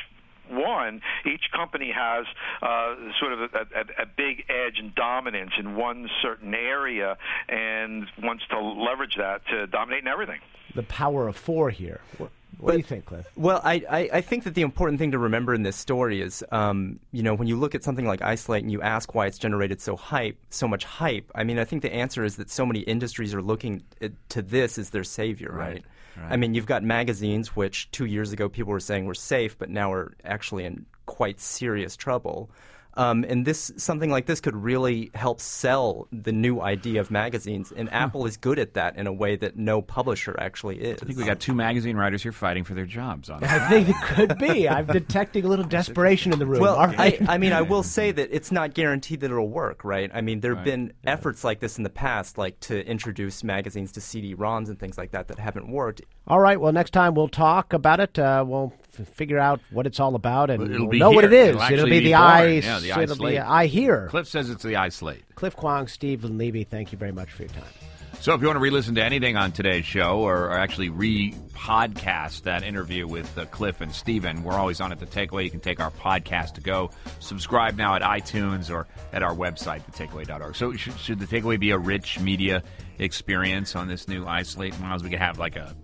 each company has sort of a big edge and dominance in one certain area and wants to leverage that to dominate in everything. The power of four here. What do you think, Cliff? Well, I think that the important thing to remember in this story is, when you look at something like iSlate and you ask why it's generated so much hype, I mean, I think the answer is that so many industries are looking to this as their savior, right? I mean, you've got magazines, which 2 years ago people were saying were safe, but now are actually in quite serious trouble. And something like this could really help sell the new idea of magazines, and Apple is good at that in a way that no publisher actually is. I think we got two magazine writers here fighting for their jobs on it. I think it could be. I'm detecting a little desperation in the room. Well, all right. I mean, I will say that it's not guaranteed that it'll work, right? I mean, there have been efforts like this in the past, like to introduce magazines to CD-ROMs and things like that haven't worked. All right. Well, next time we'll talk about it. We'll figure out what it's all about, and we'll know what it is. It'll be the iSlate. It'll be iHear. Cliff says it's the iSlate. Cliff Kwong, Stephen Levy, thank you very much for your time. So if you want to re-listen to anything on today's show or actually re-podcast that interview with Cliff and Stephen, we're always on at The Takeaway. You can take our podcast to go. Subscribe now at iTunes or at our website, thetakeaway.org. So should The Takeaway be a rich media experience on this new iSlate? Miles, we could have like a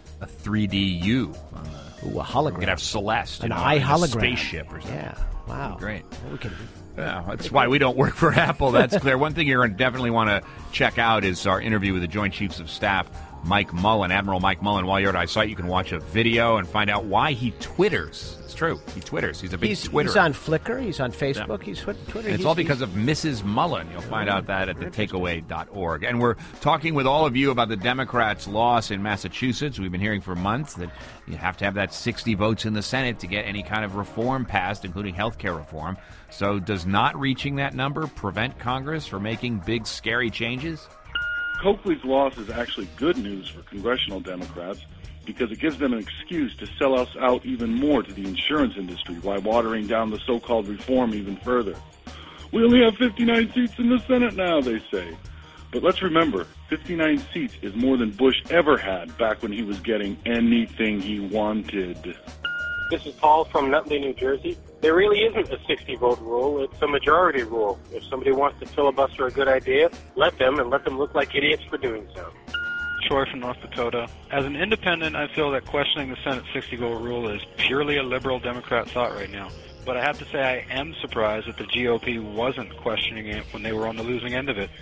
3D U on the... Ooh, a hologram. We could have Celeste, an iHologram, spaceship or something. Yeah, wow, great. Well, we could. Yeah, that's why we don't work for Apple. That's clear. One thing you're going to definitely want to check out is our interview with the Joint Chiefs of Staff, Mike Mullen, Admiral Mike Mullen. While you're at iSight, you can watch a video and find out why he twitters. It's true. He twitters. He's a big Twitterer. He's on Flickr. He's on Facebook. He's Twitter. And it's all because of Mrs. Mullen. You'll find out that at thetakeaway.org. And we're talking with all of you about the Democrats' loss in Massachusetts. We've been hearing for months that you have to have that 60 votes in the Senate to get any kind of reform passed, including health care reform. So does not reaching that number prevent Congress from making big, scary changes? Coakley's loss is actually good news for congressional Democrats because it gives them an excuse to sell us out even more to the insurance industry while watering down the so-called reform even further. We only have 59 seats in the Senate now, they say. But let's remember, 59 seats is more than Bush ever had back when he was getting anything he wanted. This is Paul from Nutley, New Jersey. There really isn't a 60-vote rule. It's a majority rule. If somebody wants to filibuster a good idea, let them, and let them look like idiots for doing so. Troy from North Dakota. As an independent, I feel that questioning the Senate 60-vote rule is purely a liberal Democrat thought right now. But I have to say I am surprised that the GOP wasn't questioning it when they were on the losing end of it.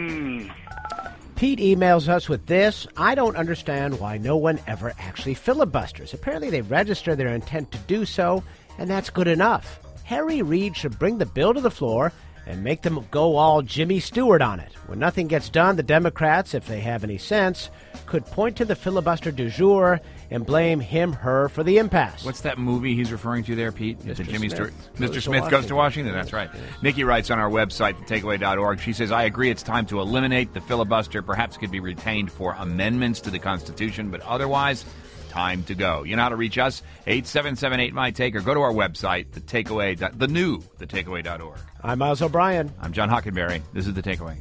Pete emails us with this. I don't understand why no one ever actually filibusters. Apparently they register their intent to do so, and that's good enough. Harry Reid should bring the bill to the floor and make them go all Jimmy Stewart on it. When nothing gets done, the Democrats, if they have any sense, could point to the filibuster du jour and blame him, her for the impasse. What's that movie he's referring to there, Pete? Mr. Jimmy Smith. Stewart. Mr. Smith Goes to Washington. That's right. Nikki writes on our website, thetakeaway.org. She says, I agree it's time to eliminate the filibuster. Perhaps it could be retained for amendments to the Constitution, but otherwise, time to go. You know how to reach us? 877-8MY-TAKE, or go to our website, thetakeaway.org. I'm Miles O'Brien. I'm John Hockenberry. This is The Takeaway.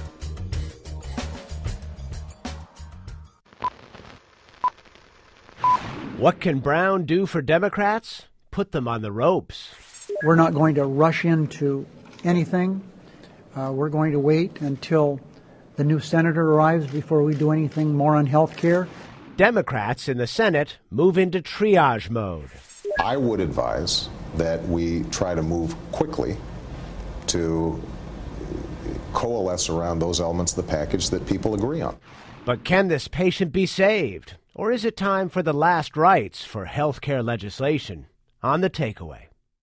What can Brown do for Democrats? Put them on the ropes. We're not going to rush into anything. We're going to wait until the new senator arrives before we do anything more on health care. Democrats in the Senate move into triage mode. I would advise that we try to move quickly to coalesce around those elements of the package that people agree on. But can this patient be saved? Or is it time for the last rites for health care legislation? On The Takeaway.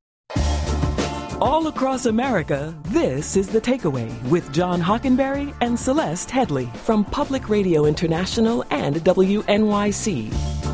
All across America, this is The Takeaway with John Hockenberry and Celeste Headley from Public Radio International and WNYC.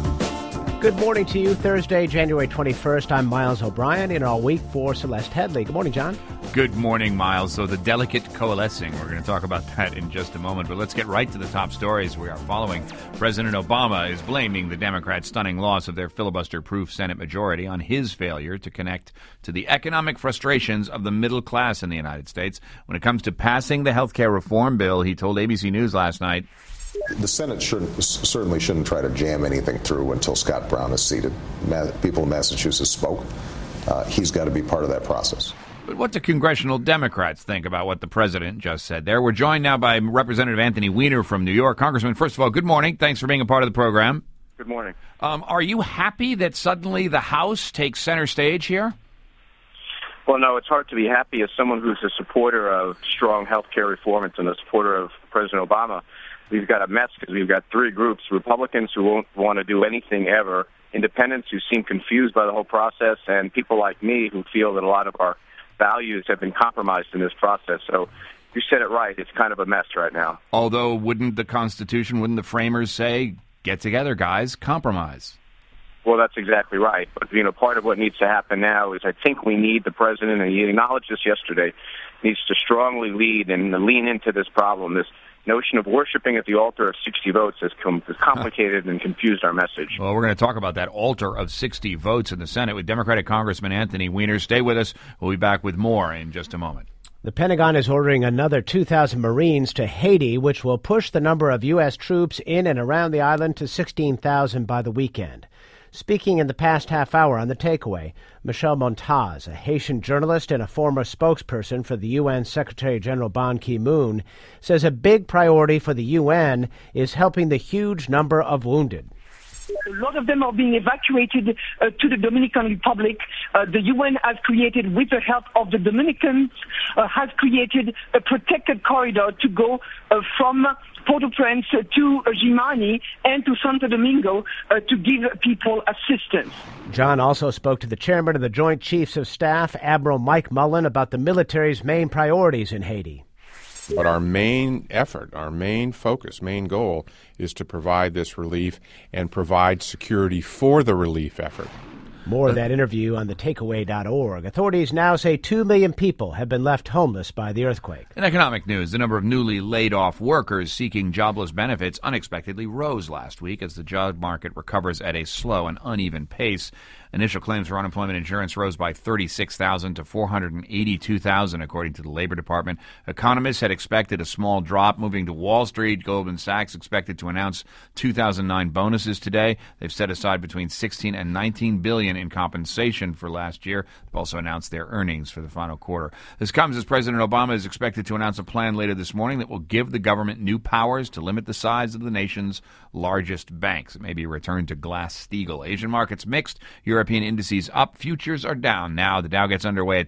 Good morning to you. Thursday, January 21st. I'm Miles O'Brien in all week for Celeste Headley. Good morning, John. Good morning, Miles. So the delicate coalescing, we're going to talk about that in just a moment. But let's get right to the top stories we are following. President Obama is blaming the Democrats' stunning loss of their filibuster-proof Senate majority on his failure to connect to the economic frustrations of the middle class in the United States. When it comes to passing the health care reform bill, he told ABC News last night, the Senate certainly shouldn't try to jam anything through until Scott Brown is seated. People in Massachusetts spoke. He's got to be part of that process. But what do congressional Democrats think about what the president just said there? We're joined now by Representative Anthony Weiner from New York. Congressman, first of all, good morning. Thanks for being a part of the program. Good morning. Are you happy that suddenly the House takes center stage here? Well, no, it's hard to be happy as someone who's a supporter of strong health care reform and a supporter of President Obama. We've got a mess because we've got three groups: Republicans who won't want to do anything ever, independents who seem confused by the whole process, and people like me who feel that a lot of our values have been compromised in this process. So you said it right. It's kind of a mess right now. Although wouldn't the framers say, get together, guys, compromise? Well, that's exactly right. But, part of what needs to happen now is I think we need the president, and he acknowledged this yesterday, needs to strongly lead and lean into this problem. This notion of worshiping at the altar of 60 votes has complicated and confused our message. Well, we're going to talk about that altar of 60 votes in the Senate with Democratic Congressman Anthony Weiner. Stay with us. We'll be back with more in just a moment. The Pentagon is ordering another 2,000 Marines to Haiti, which will push the number of U.S. troops in and around the island to 16,000 by the weekend. Speaking in the past half hour on The Takeaway, Michel Montaz, a Haitian journalist and a former spokesperson for the UN Secretary-General Ban Ki-moon, says a big priority for the UN is helping the huge number of wounded. A lot of them are being evacuated to the Dominican Republic. The UN has created, with the help of the Dominicans, has created a protected corridor to go from Port-au-Prince to Jimani and to Santo Domingo to give people assistance. John also spoke to the chairman of the Joint Chiefs of Staff, Admiral Mike Mullen, about the military's main priorities in Haiti. But our main effort, our main focus, main goal is to provide this relief and provide security for the relief effort. More of that interview on thetakeaway.org. Authorities now say 2 million people have been left homeless by the earthquake. In economic news, the number of newly laid-off workers seeking jobless benefits unexpectedly rose last week as the job market recovers at a slow and uneven pace. Initial claims for unemployment insurance rose by 36,000 to 482,000, according to the Labor Department. Economists had expected a small drop. Moving to Wall Street, Goldman Sachs expected to announce 2009 bonuses today. They've set aside between $16 and $19 billion in compensation for last year. They've also announced their earnings for the final quarter. This comes as President Obama is expected to announce a plan later this morning that will give the government new powers to limit the size of the nation's largest banks. It may be a return to Glass-Steagall. Asian markets mixed. European indices up. Futures are down now. The Dow gets underway at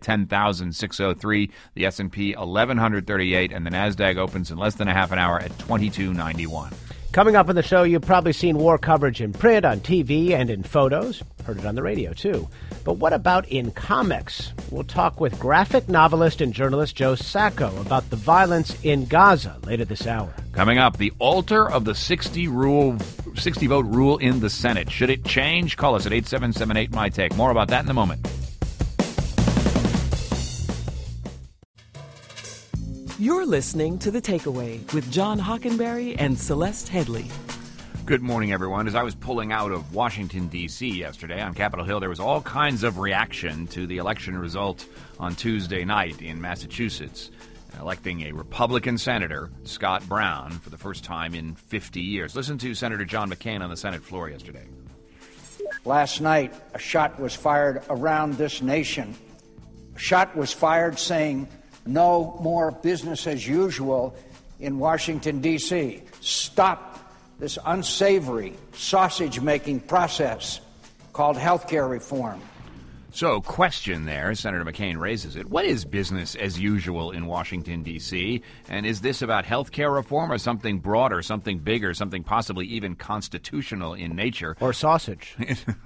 10,603. The S&P 1,138. And the NASDAQ opens in less than a half an hour at 2291. Coming up on the show, you've probably seen war coverage in print, on TV, and in photos. Heard it on the radio, too. But what about in comics? We'll talk with graphic novelist and journalist Joe Sacco about the violence in Gaza later this hour. Coming up, the altar of the 60-vote rule in the Senate. Should it change? Call us at 877-8-MY-TAKE. More about that in a moment. You're listening to The Takeaway with John Hockenberry and Celeste Headley. Good morning, everyone. As I was pulling out of Washington, D.C. yesterday on Capitol Hill, there was all kinds of reaction to the election result on Tuesday night in Massachusetts, electing a Republican senator, Scott Brown, for the first time in 50 years. Listen to Senator John McCain on the Senate floor yesterday. Last night, a shot was fired around this nation. A shot was fired saying, "No more business as usual in Washington, D.C. Stop this unsavory sausage-making process called health care reform." So, question there, Senator McCain raises it. What is business as usual in Washington, D.C.? And is this about health care reform or something broader, something bigger, something possibly even constitutional in nature? Or sausage.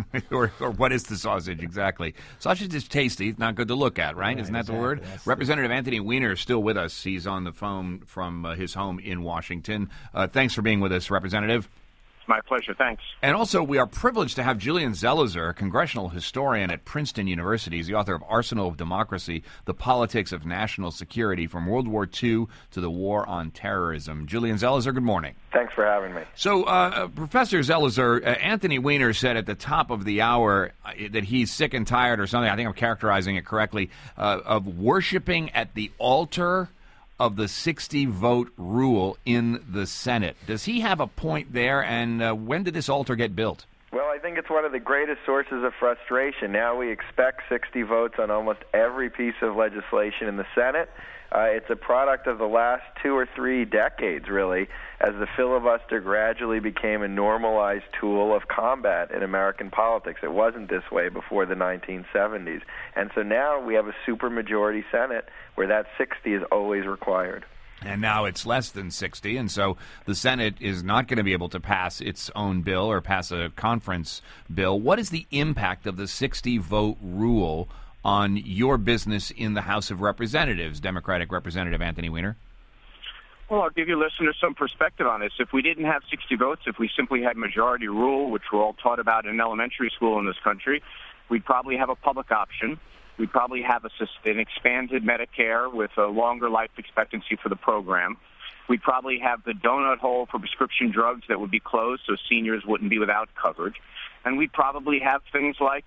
or what is the sausage, exactly? Sausage is tasty, not good to look at, right? Isn't that exactly the word? Representative Anthony Weiner is still with us. He's on the phone from his home in Washington. Thanks for being with us, Representative. My pleasure. Thanks. And also, we are privileged to have Julian Zelizer, a congressional historian at Princeton University. He's the author of Arsenal of Democracy, The Politics of National Security, from World War II to the War on Terrorism. Julian Zelizer, good morning. Thanks for having me. So, Professor Zelizer, Anthony Weiner said at the top of the hour that he's sick and tired or something, I think I'm characterizing it correctly, of worshiping at the altar of the 60-vote rule in the Senate. Does he have a point there, and when did this altar get built? Well, I think it's one of the greatest sources of frustration. Now we expect 60 votes on almost every piece of legislation in the Senate. It's a product of the last 2 or 3 decades, really, as the filibuster gradually became a normalized tool of combat in American politics. It wasn't this way before the 1970s. And so now we have a supermajority Senate where that 60 is always required. And now it's less than 60, and so the Senate is not going to be able to pass its own bill or pass a conference bill. What is the impact of the 60-vote rule on your business in the House of Representatives, Democratic Representative Anthony Weiner? Well, I'll give your listeners some perspective on this. If we didn't have 60 votes, if we simply had majority rule, which we're all taught about in elementary school in this country, we'd probably have a public option. We'd probably have an expanded Medicare with a longer life expectancy for the program. We'd probably have the donut hole for prescription drugs that would be closed so seniors wouldn't be without coverage. And we'd probably have things like,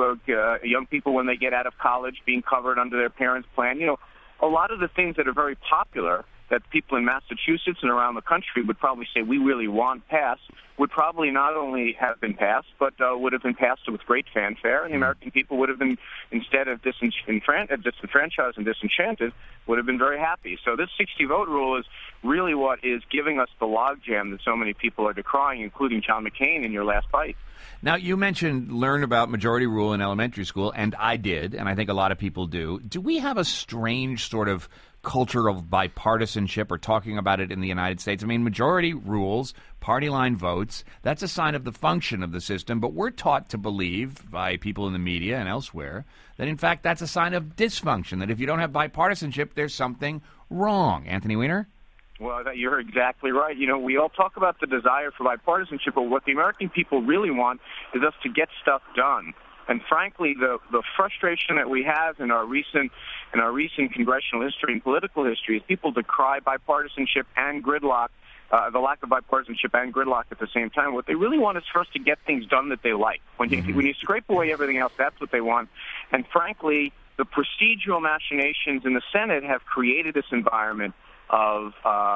young people when they get out of college being covered under their parents' plan. A lot of the things that are very popular that people in Massachusetts and around the country would probably say we really want passed would probably not only have been passed, but would have been passed with great fanfare, and the American people would have been, instead of disenfranchised and disenchanted, would have been very happy. So this 60-vote rule is really what is giving us the logjam that so many people are decrying, including John McCain in your last fight. Now, you mentioned learn about majority rule in elementary school, and I did, and I think a lot of people do. Do we have a strange sort of culture of bipartisanship or talking about it in the United States? I mean, majority rules, party line votes, that's a sign of the function of the system, but we're taught to believe by people in the media and elsewhere that, in fact, that's a sign of dysfunction, that if you don't have bipartisanship, there's something wrong. Anthony Weiner? Well, you're exactly right. We all talk about the desire for bipartisanship, but what the American people really want is us to get stuff done. And frankly, the frustration that we have in our recent congressional history and political history is people decry bipartisanship and gridlock, the lack of bipartisanship and gridlock at the same time. What they really want is for us to get things done that they like. When you scrape away everything else, that's what they want. And frankly, the procedural machinations in the Senate have created this environment of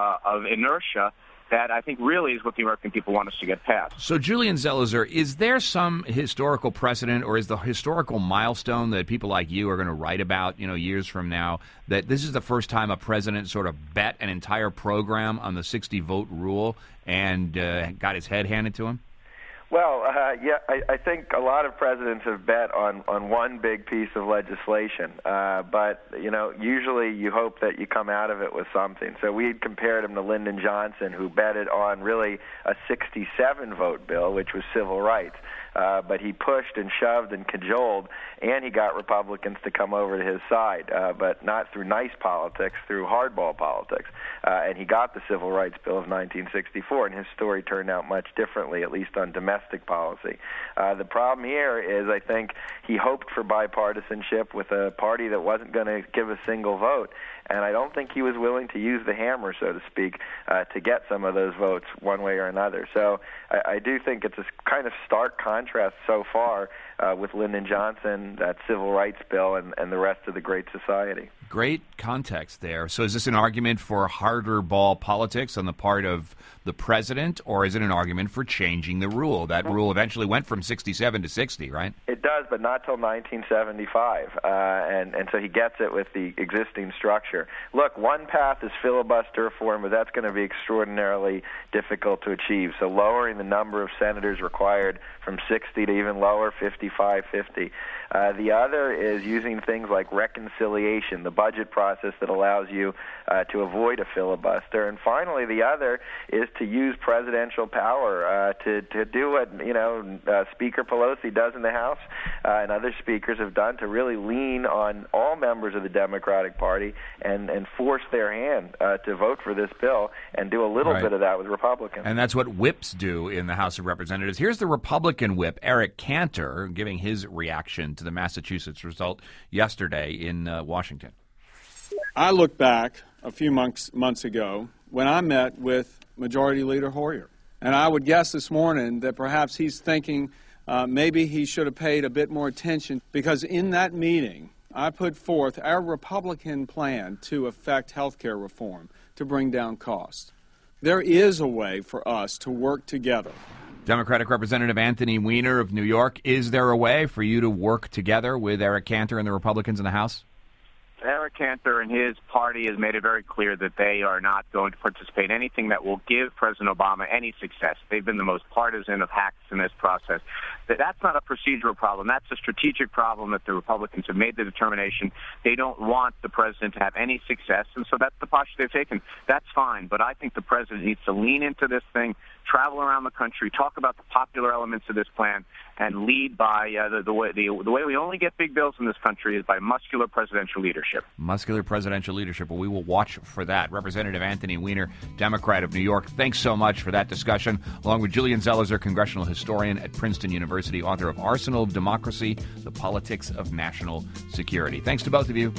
inertia that I think really is what the American people want us to get past. So, Julian Zelizer, is there some historical precedent or is the historical milestone that people like you are going to write about, years from now, that this is the first time a president sort of bet an entire program on the 60-vote rule and got his head handed to him? Well, I think a lot of presidents have bet on one big piece of legislation, but usually you hope that you come out of it with something. So we had compared him to Lyndon Johnson, who betted on really a 67-vote bill, which was civil rights. But he pushed and shoved and cajoled, and he got Republicans to come over to his side, but not through nice politics, through hardball politics. And he got the Civil Rights Bill of 1964, and his story turned out much differently, at least on domestic policy. The problem here is I think he hoped for bipartisanship with a party that wasn't going to give a single vote, and I don't think he was willing to use the hammer, so to speak, to get some of those votes one way or another. So I do think it's a kind of stark contrast so far with Lyndon Johnson, that civil rights bill, and the rest of the Great Society. Great context there. So is this an argument for harder ball politics on the part of the president, or is it an argument for changing the rule? That rule eventually went from 67 to 60, right? It does, but not till 1975, and so he gets it with the existing structure. Look, one path is filibuster reform, but that's going to be extraordinarily difficult to achieve. So lowering the number of senators required from 60 to even lower, 55, 50. The other is using things like reconciliation, the budget process that allows you to avoid a filibuster. And finally, the other is to use presidential power to do what Speaker Pelosi does in the House and other speakers have done, to really lean on all members of the Democratic Party and force their hand to vote for this bill, and do a little bit of that with Republicans. And that's what whips do in the House of Representatives. Here's the Republican whip, Eric Cantor, giving his reaction to the Massachusetts result yesterday in Washington. I look back a few months ago when I met with Majority Leader Hoyer, and I would guess this morning that perhaps he's thinking maybe he should have paid a bit more attention, because in that meeting I put forth our Republican plan to effect health care reform to bring down costs. There is a way for us to work together. Democratic Representative Anthony Weiner of New York, is there a way for you to work together with Eric Cantor and the Republicans in the House? Eric Cantor and his party has made it very clear that they are not going to participate in anything that will give President Obama any success. They've been the most partisan of hacks in this process. That's not a procedural problem. That's a strategic problem that the Republicans have made the determination they don't want the president to have any success, and so that's the posture they've taken. That's fine, but I think the president needs to lean into this thing, travel around the country, talk about the popular elements of this plan, and lead by the way we only get big bills in this country is by muscular presidential leadership. Muscular presidential leadership. Well, we will watch for that. Representative Anthony Weiner, Democrat of New York, thanks so much for that discussion, along with Julian Zelizer, congressional historian at Princeton University, author of Arsenal of Democracy, The Politics of National Security. Thanks to both of you.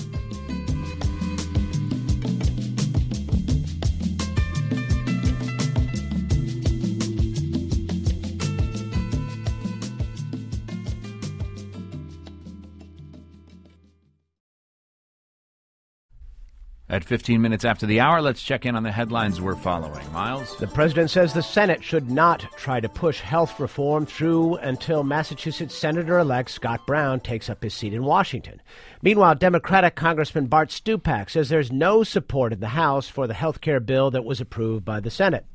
At 15 minutes after the hour, let's check in on the headlines we're following. Miles? The president says the Senate should not try to push health reform through until Massachusetts Senator-elect Scott Brown takes up his seat in Washington. Meanwhile, Democratic Congressman Bart Stupak says there's no support in the House for the health care bill that was approved by the Senate.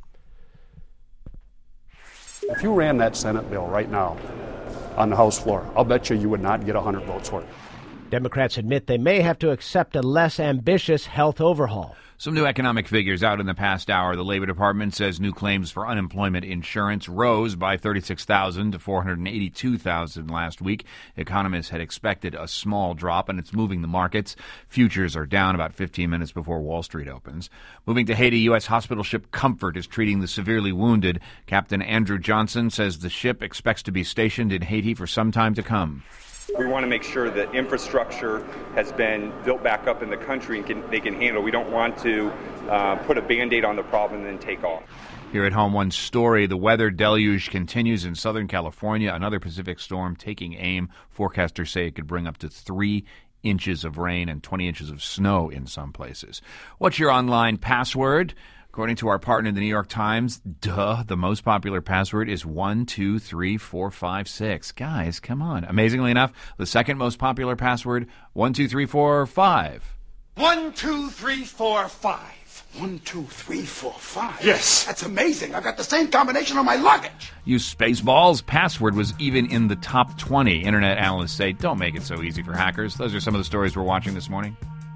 If you ran that Senate bill right now on the House floor, I'll bet you would not get 100 votes for it. Democrats admit they may have to accept a less ambitious health overhaul. Some new economic figures out in the past hour. The Labor Department says new claims for unemployment insurance rose by 36,000 to 482,000 last week. Economists had expected a small drop, and it's moving the markets. Futures are down about 15 minutes before Wall Street opens. Moving to Haiti, U.S. hospital ship Comfort is treating the severely wounded. Captain Andrew Johnson says the ship expects to be stationed in Haiti for some time to come. We want to make sure that infrastructure has been built back up in the country and they can handle. We don't want to put a Band-Aid on the problem and then take off. Here at home, one story. The weather deluge continues in Southern California. Another Pacific storm taking aim. Forecasters say it could bring up to 3 inches of rain and 20 inches of snow in some places. What's your online password? According to our partner, the New York Times, the most popular password is 123456. Guys, come on. Amazingly enough, the second most popular password, 12345. 12345. 12345. Yes, that's amazing. I've got the same combination on my luggage. use Spaceballs. Password was even in the top 20. Internet analysts say, don't make it so easy for hackers. Those are some of the stories we're watching this morning.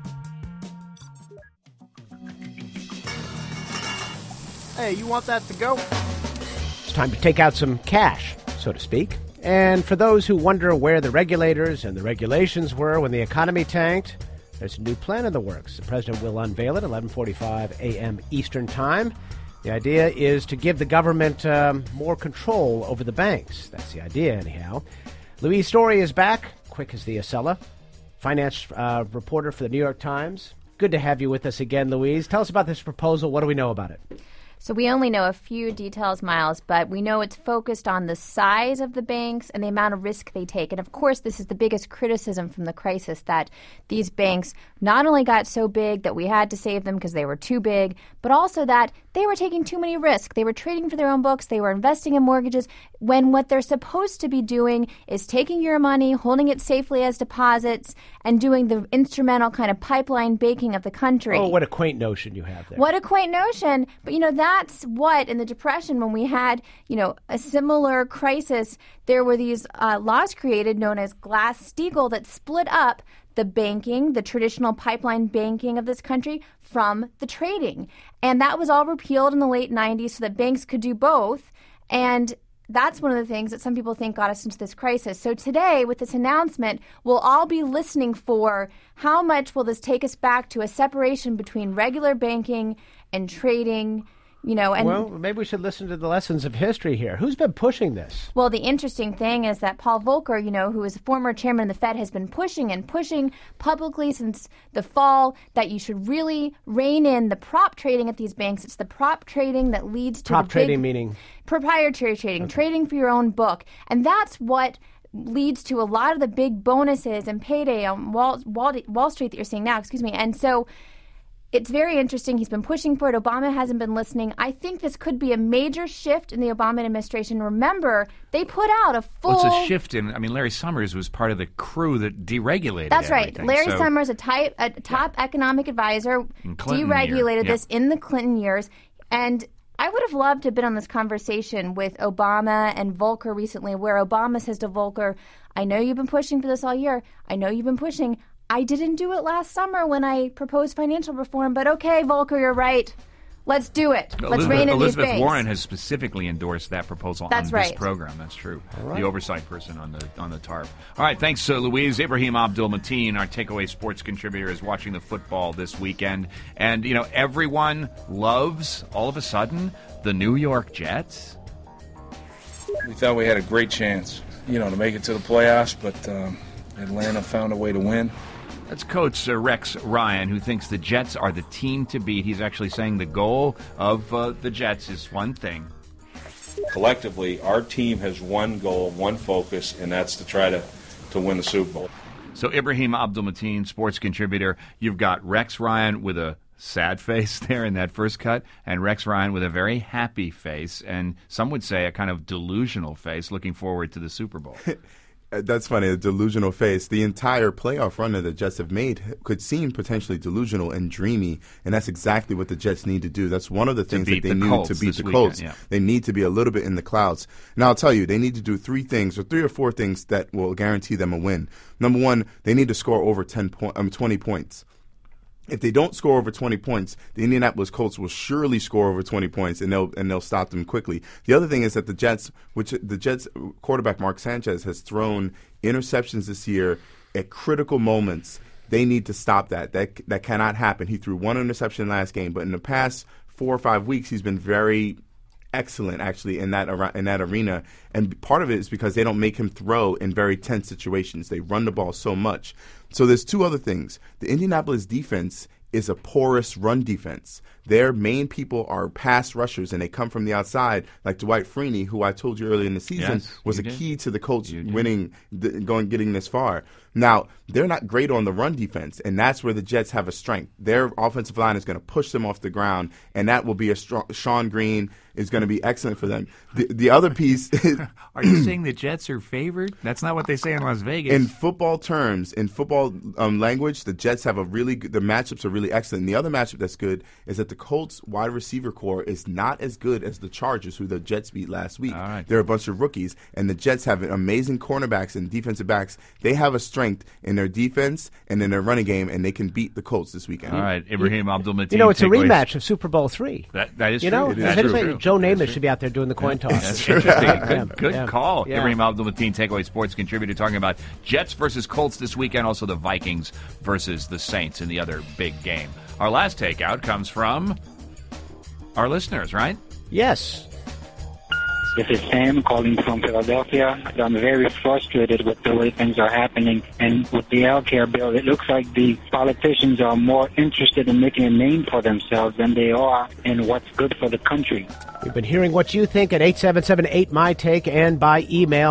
Hey, you want that to go? It's time to take out some cash, so to speak. And for those who wonder where the regulators and the regulations were when the economy tanked, there's a new plan in the works. The president will unveil it at 11:45 a.m. Eastern Time. The idea is to give the government more control over the banks. That's the idea, anyhow. Louise Story is back, quick as the Acela, finance reporter for the New York Times. Good to have you with us again, Louise. Tell us about this proposal. What do we know about it? So we only know a few details, Miles, but we know it's focused on the size of the banks and the amount of risk they take. And, of course, this is the biggest criticism from the crisis, that these banks not only got so big that we had to save them because they were too big, but also that they were taking too many risks. They were trading for their own books. They were investing in mortgages when what they're supposed to be doing is taking your money, holding it safely as deposits, and doing the instrumental kind of pipeline banking of the country. Oh, what a quaint notion you have there. What a quaint notion. But, that's what, in the Depression, when we had, a similar crisis, there were these laws created known as Glass-Steagall that split up the banking, the traditional pipeline banking of this country, from the trading. And that was all repealed in the late 90s so that banks could do both. And that's one of the things that some people think got us into this crisis. So today, with this announcement, we'll all be listening for how much will this take us back to a separation between regular banking and trading. Well, maybe we should listen to the lessons of history here. Who's been pushing this? Well, the interesting thing is that Paul Volcker, who is a former chairman of the Fed, has been pushing publicly since the fall that you should really rein in the prop trading at these banks. It's the prop trading that leads to prop trading meaning proprietary trading, trading for your own book. And that's what leads to a lot of the big bonuses and payday on Wall Street that you're seeing now. And so it's very interesting. He's been pushing for it. Obama hasn't been listening. I think this could be a major shift in the Obama administration. Remember, they put out a full... Well, it's a shift in... Larry Summers was part of the crew that deregulated That's everything. right. Larry Summers, a top economic advisor, deregulated this in the Clinton years. And I would have loved to have been on this conversation with Obama and Volcker recently, where Obama says to Volcker, I know you've been pushing for this all year. I know you've been pushing. I didn't do it last summer when I proposed financial reform, but okay, Volcker, you're right. Let's do it. Let's rein in these banks. Elizabeth Warren has specifically endorsed that proposal on this program. That's true. Right. The oversight person on the TARP. All right, thanks, Louise. Ibrahim Abdul-Mateen, our takeaway sports contributor, is watching the football this weekend. And, everyone loves, all of a sudden, the New York Jets. We thought we had a great chance, to make it to the playoffs, but Atlanta found a way to win. That's Coach Rex Ryan, who thinks the Jets are the team to beat. He's actually saying the goal of the Jets is one thing. Collectively, our team has one goal, one focus, and that's to try to win the Super Bowl. So Ibrahim Abdul-Mateen, sports contributor, you've got Rex Ryan with a sad face there in that first cut, and Rex Ryan with a very happy face, and some would say a kind of delusional face, looking forward to the Super Bowl. That's funny, a delusional face. The entire playoff run that the Jets have made could seem potentially delusional and dreamy, and that's exactly what the Jets need to do. That's one of the things that they need to beat the Colts. Yeah. They need to be a little bit in the clouds. Now, I'll tell you, they need to do three or four things that will guarantee them a win. Number one, they need to score over 20 points. If they don't score over 20 points, the Indianapolis Colts will surely score over 20 points, and they'll stop them quickly. The other thing is that the Jets quarterback Mark Sanchez has thrown interceptions this year at critical moments. They need to stop that. That cannot happen. He threw one interception last game, but in the past 4 or 5 weeks, he's been very excellent, actually, in that arena. And part of it is because they don't make him throw in very tense situations. They run the ball so much. So there's two other things. The Indianapolis defense is a porous run defense. Their main people are pass rushers, and they come from the outside, like Dwight Freeney, who I told you earlier in the season was a key to the Colts getting this far. Now, they're not great on the run defense, and that's where the Jets have a strength. Their offensive line is going to push them off the ground, and that will be a strong Sean Green, is going to be excellent for them. The other piece is... Are you saying the Jets are favored? That's not what they say in Las Vegas. In football terms, in football language, the Jets have the matchups are really excellent. And the other matchup that's good is that the Colts wide receiver core is not as good as the Chargers, who the Jets beat last week. All right. They're a bunch of rookies, and the Jets have amazing cornerbacks and defensive backs. They have a strength in their defense and in their running game, and they can beat the Colts this weekend. All right, Ibrahim Abdul-Mateen. It's a rematch of Super Bowl III. That is true. It is true. Joe Namath should be out there doing the coin toss. That's interesting. Good call. Yeah. Ibrahim Abdul-Mateen, Takeaway Sports contributor, talking about Jets versus Colts this weekend, also the Vikings versus the Saints in the other big game. Our last takeout comes from our listeners, right? Yes. This is Sam calling from Philadelphia. I'm very frustrated with the way things are happening. And with the healthcare bill, it looks like the politicians are more interested in making a name for themselves than they are in what's good for the country. We've been hearing what you think at 877-8MyTake and by email,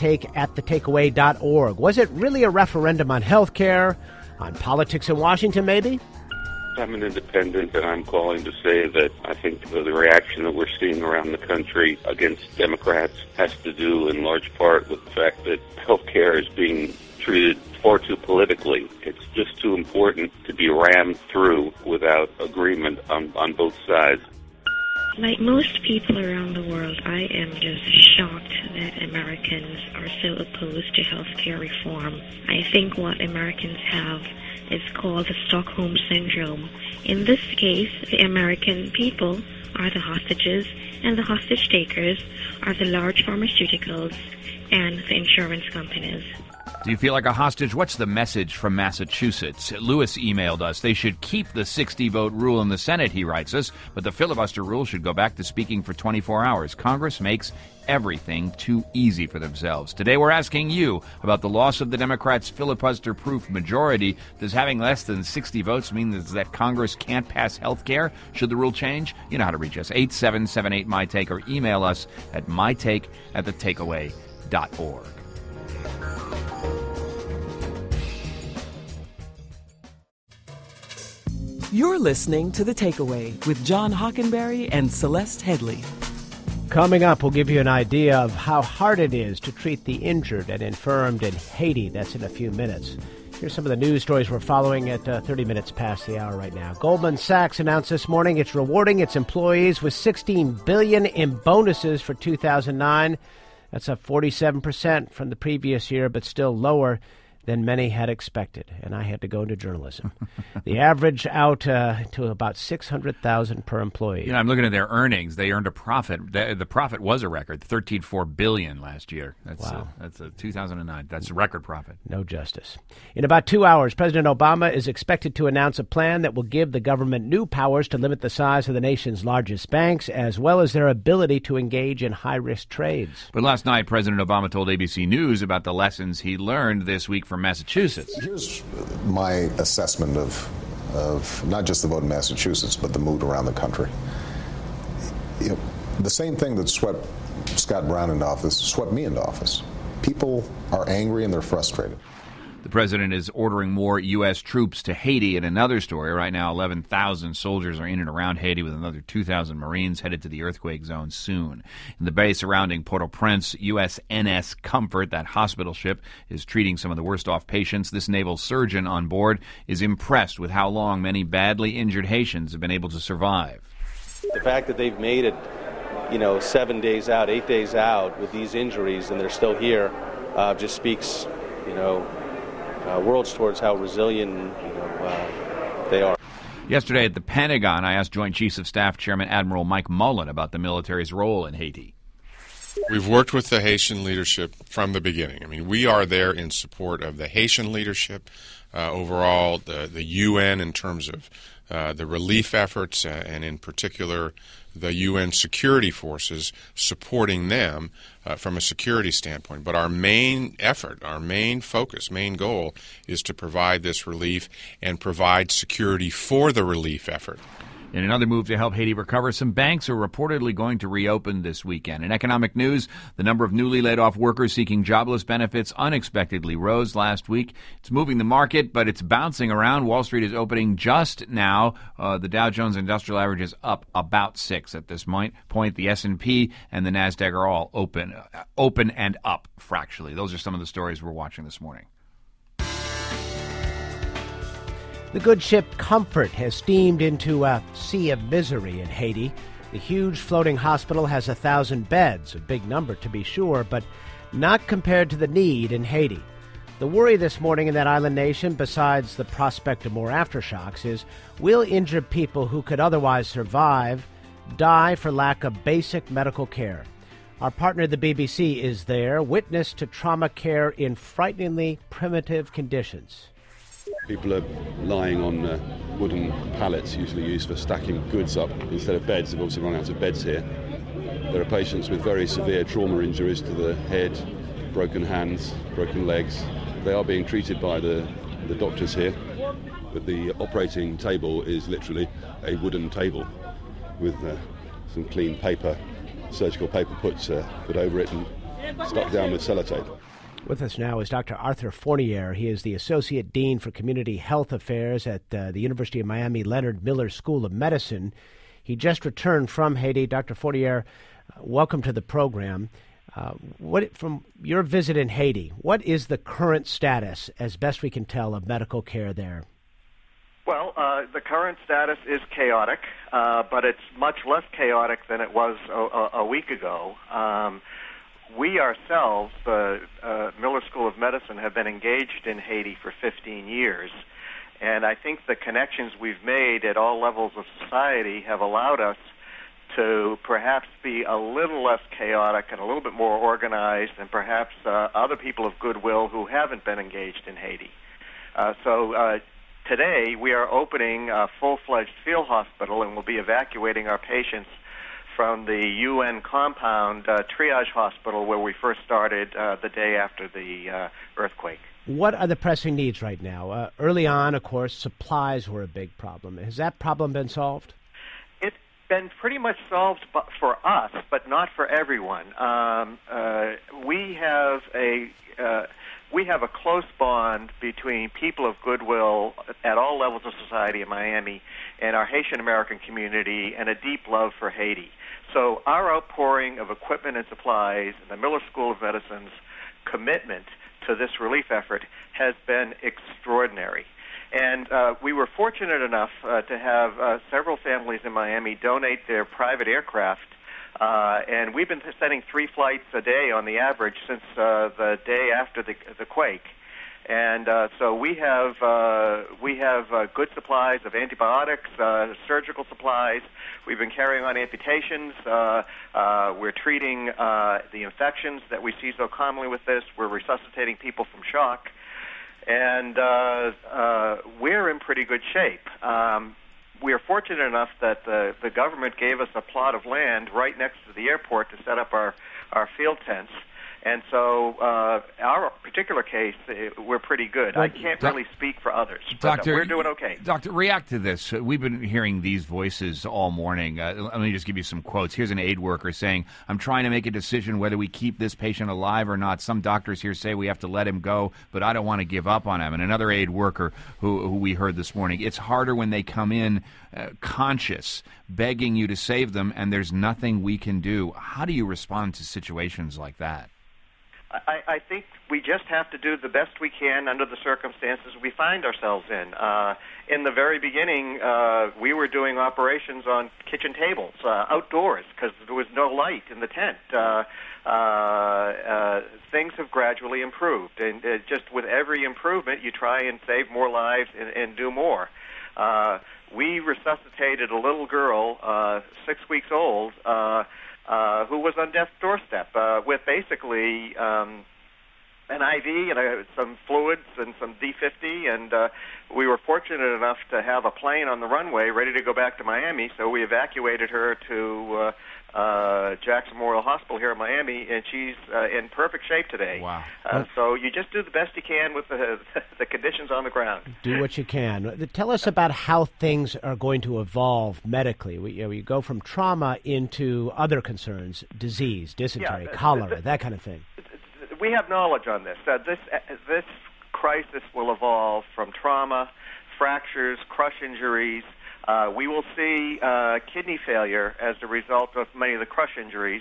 mytake@thetakeaway.org. Was it really a referendum on health care, on politics in Washington, maybe? I'm an independent, and I'm calling to say that I think the reaction that we're seeing around the country against Democrats has to do in large part with the fact that health care is being treated far too politically. It's just too important to be rammed through without agreement on both sides. Like most people around the world, I am just shocked that Americans are so opposed to health care reform. I think what Americans have is called the Stockholm Syndrome. In this case, the American people are the hostages, and the hostage takers are the large pharmaceuticals and the insurance companies. Do you feel like a hostage? What's the message from Massachusetts? Lewis emailed us. They should keep the 60-vote rule in the Senate, he writes us, but the filibuster rule should go back to speaking for 24 hours. Congress makes everything too easy for themselves. Today we're asking you about the loss of the Democrats' filibuster-proof majority. Does having less than 60 votes mean that Congress can't pass health care? Should the rule change? You know how to reach us, 877-8MyTake, or email us at mytake@thetakeaway.org. You're listening to The Takeaway with John Hockenberry and Celeste Headley. Coming up, we'll give you an idea of how hard it is to treat the injured and infirmed in Haiti. That's in a few minutes. Here's some of the news stories we're following at 30 minutes past the hour right now. Goldman Sachs announced this morning it's rewarding its employees with $16 billion in bonuses for 2009. That's up 47% from the previous year, but still lower than many had expected, and I had to go into journalism. The average out to about $600,000 per employee. I'm looking at their earnings. They earned a profit. The profit was a record, $13.4 billion last year. Wow. That's 2009. That's a record profit. No justice. In about 2 hours, President Obama is expected to announce a plan that will give the government new powers to limit the size of the nation's largest banks, as well as their ability to engage in high-risk trades. But last night, President Obama told ABC News about the lessons he learned this week from Massachusetts. Here's my assessment of not just the vote in Massachusetts, but the mood around the country. The same thing that swept Scott Brown into office swept me into office. People are angry and they're frustrated. The president is ordering more U.S. troops to Haiti. In another story, right now 11,000 soldiers are in and around Haiti, with another 2,000 Marines headed to the earthquake zone soon. In the bay surrounding Port-au-Prince, USNS Comfort, that hospital ship, is treating some of the worst-off patients. This naval surgeon on board is impressed with how long many badly injured Haitians have been able to survive. The fact that they've made it, 7 days out, 8 days out with these injuries, and they're still here, just speaks, worlds towards how resilient they are. Yesterday at the Pentagon, I asked Joint Chiefs of Staff Chairman Admiral Mike Mullen about the military's role in Haiti. We've worked with the Haitian leadership from the beginning. We are there in support of the Haitian leadership, overall, the UN in terms of the relief efforts, and in particular the UN security forces, supporting them from a security standpoint. But our main effort, our main focus, main goal is to provide this relief and provide security for the relief effort. In another move to help Haiti recover, some banks are reportedly going to reopen this weekend. In economic news, the number of newly laid off workers seeking jobless benefits unexpectedly rose last week. It's moving the market, but it's bouncing around. Wall Street is opening just now. The Dow Jones Industrial Average is up about 6 at this point. The S&P and the NASDAQ are all open and up fractionally. Those are some of the stories we're watching this morning. The good ship Comfort has steamed into a sea of misery in Haiti. The huge floating hospital has 1,000 beds, a big number to be sure, but not compared to the need in Haiti. The worry this morning in that island nation, besides the prospect of more aftershocks, is will injured people who could otherwise survive die for lack of basic medical care. Our partner, the BBC, is there, witness to trauma care in frighteningly primitive conditions. People are lying on wooden pallets, usually used for stacking goods up instead of beds. They've also run out of beds here. There are patients with very severe trauma injuries to the head, broken hands, broken legs. They are being treated by the doctors here, but the operating table is literally a wooden table with some clean paper, surgical paper put over it and stuck down with sellotape. With us now is Dr. Arthur Fournier. He is the Associate Dean for Community Health Affairs at the University of Miami Leonard Miller School of Medicine. He just returned from Haiti. Dr. Fournier, welcome to the program. From your visit in Haiti, what is the current status, as best we can tell, of medical care there? Well, the current status is chaotic, but it's much less chaotic than it was a week ago. We ourselves, the Miller School of Medicine, have been engaged in Haiti for 15 years, and I think the connections we've made at all levels of society have allowed us to perhaps be a little less chaotic and a little bit more organized than perhaps other people of goodwill who haven't been engaged in Haiti. So today we are opening a full-fledged field hospital, and we'll be evacuating our patients from the UN compound triage hospital where we first started the day after the earthquake. What are the pressing needs right now? Early on, of course, supplies were a big problem. Has that problem been solved? It's been pretty much solved for us, but not for everyone. We have a close bond between people of goodwill at all levels of society in Miami and our Haitian American community, and a deep love for Haiti. So our outpouring of equipment and supplies and the Miller School of Medicine's commitment to this relief effort has been extraordinary. And we were fortunate enough to have several families in Miami donate their private aircraft, and we've been sending 3 flights a day on the average since the day after the quake. And so we have good supplies of antibiotics, surgical supplies. We've been carrying on amputations. We're treating the infections that we see so commonly with this. We're resuscitating people from shock. And we're in pretty good shape. We are fortunate enough that the government gave us a plot of land right next to the airport to set up our field tents. And so our particular case, we're pretty good. Well, I can't really speak for others, but we're doing okay. Doctor, react to this. We've been hearing these voices all morning. Let me just give you some quotes. Here's an aid worker saying, I'm trying to make a decision whether we keep this patient alive or not. Some doctors here say we have to let him go, but I don't want to give up on him. And another aid worker who we heard this morning, it's harder when they come in conscious, begging you to save them, and there's nothing we can do. How do you respond to situations like that? I think we just have to do the best we can under the circumstances we find ourselves in. In the very beginning, we were doing operations on kitchen tables, outdoors, because there was no light in the tent. Things have gradually improved, and just with every improvement, you try and save more lives and do more. We resuscitated a little girl, 6 weeks old, who was on death's doorstep with basically an IV and some fluids and some D50, and we were fortunate enough to have a plane on the runway ready to go back to Miami, so we evacuated her to Jackson Memorial Hospital here in Miami, and she's in perfect shape today. Wow. So you just do the best you can with the conditions on the ground. Do what you can. Tell us about how things are going to evolve medically. We go from trauma into other concerns, disease, dysentery, cholera, that kind of thing. We have knowledge on this. This crisis will evolve from trauma, fractures, crush injuries. We will see kidney failure as a result of many of the crush injuries.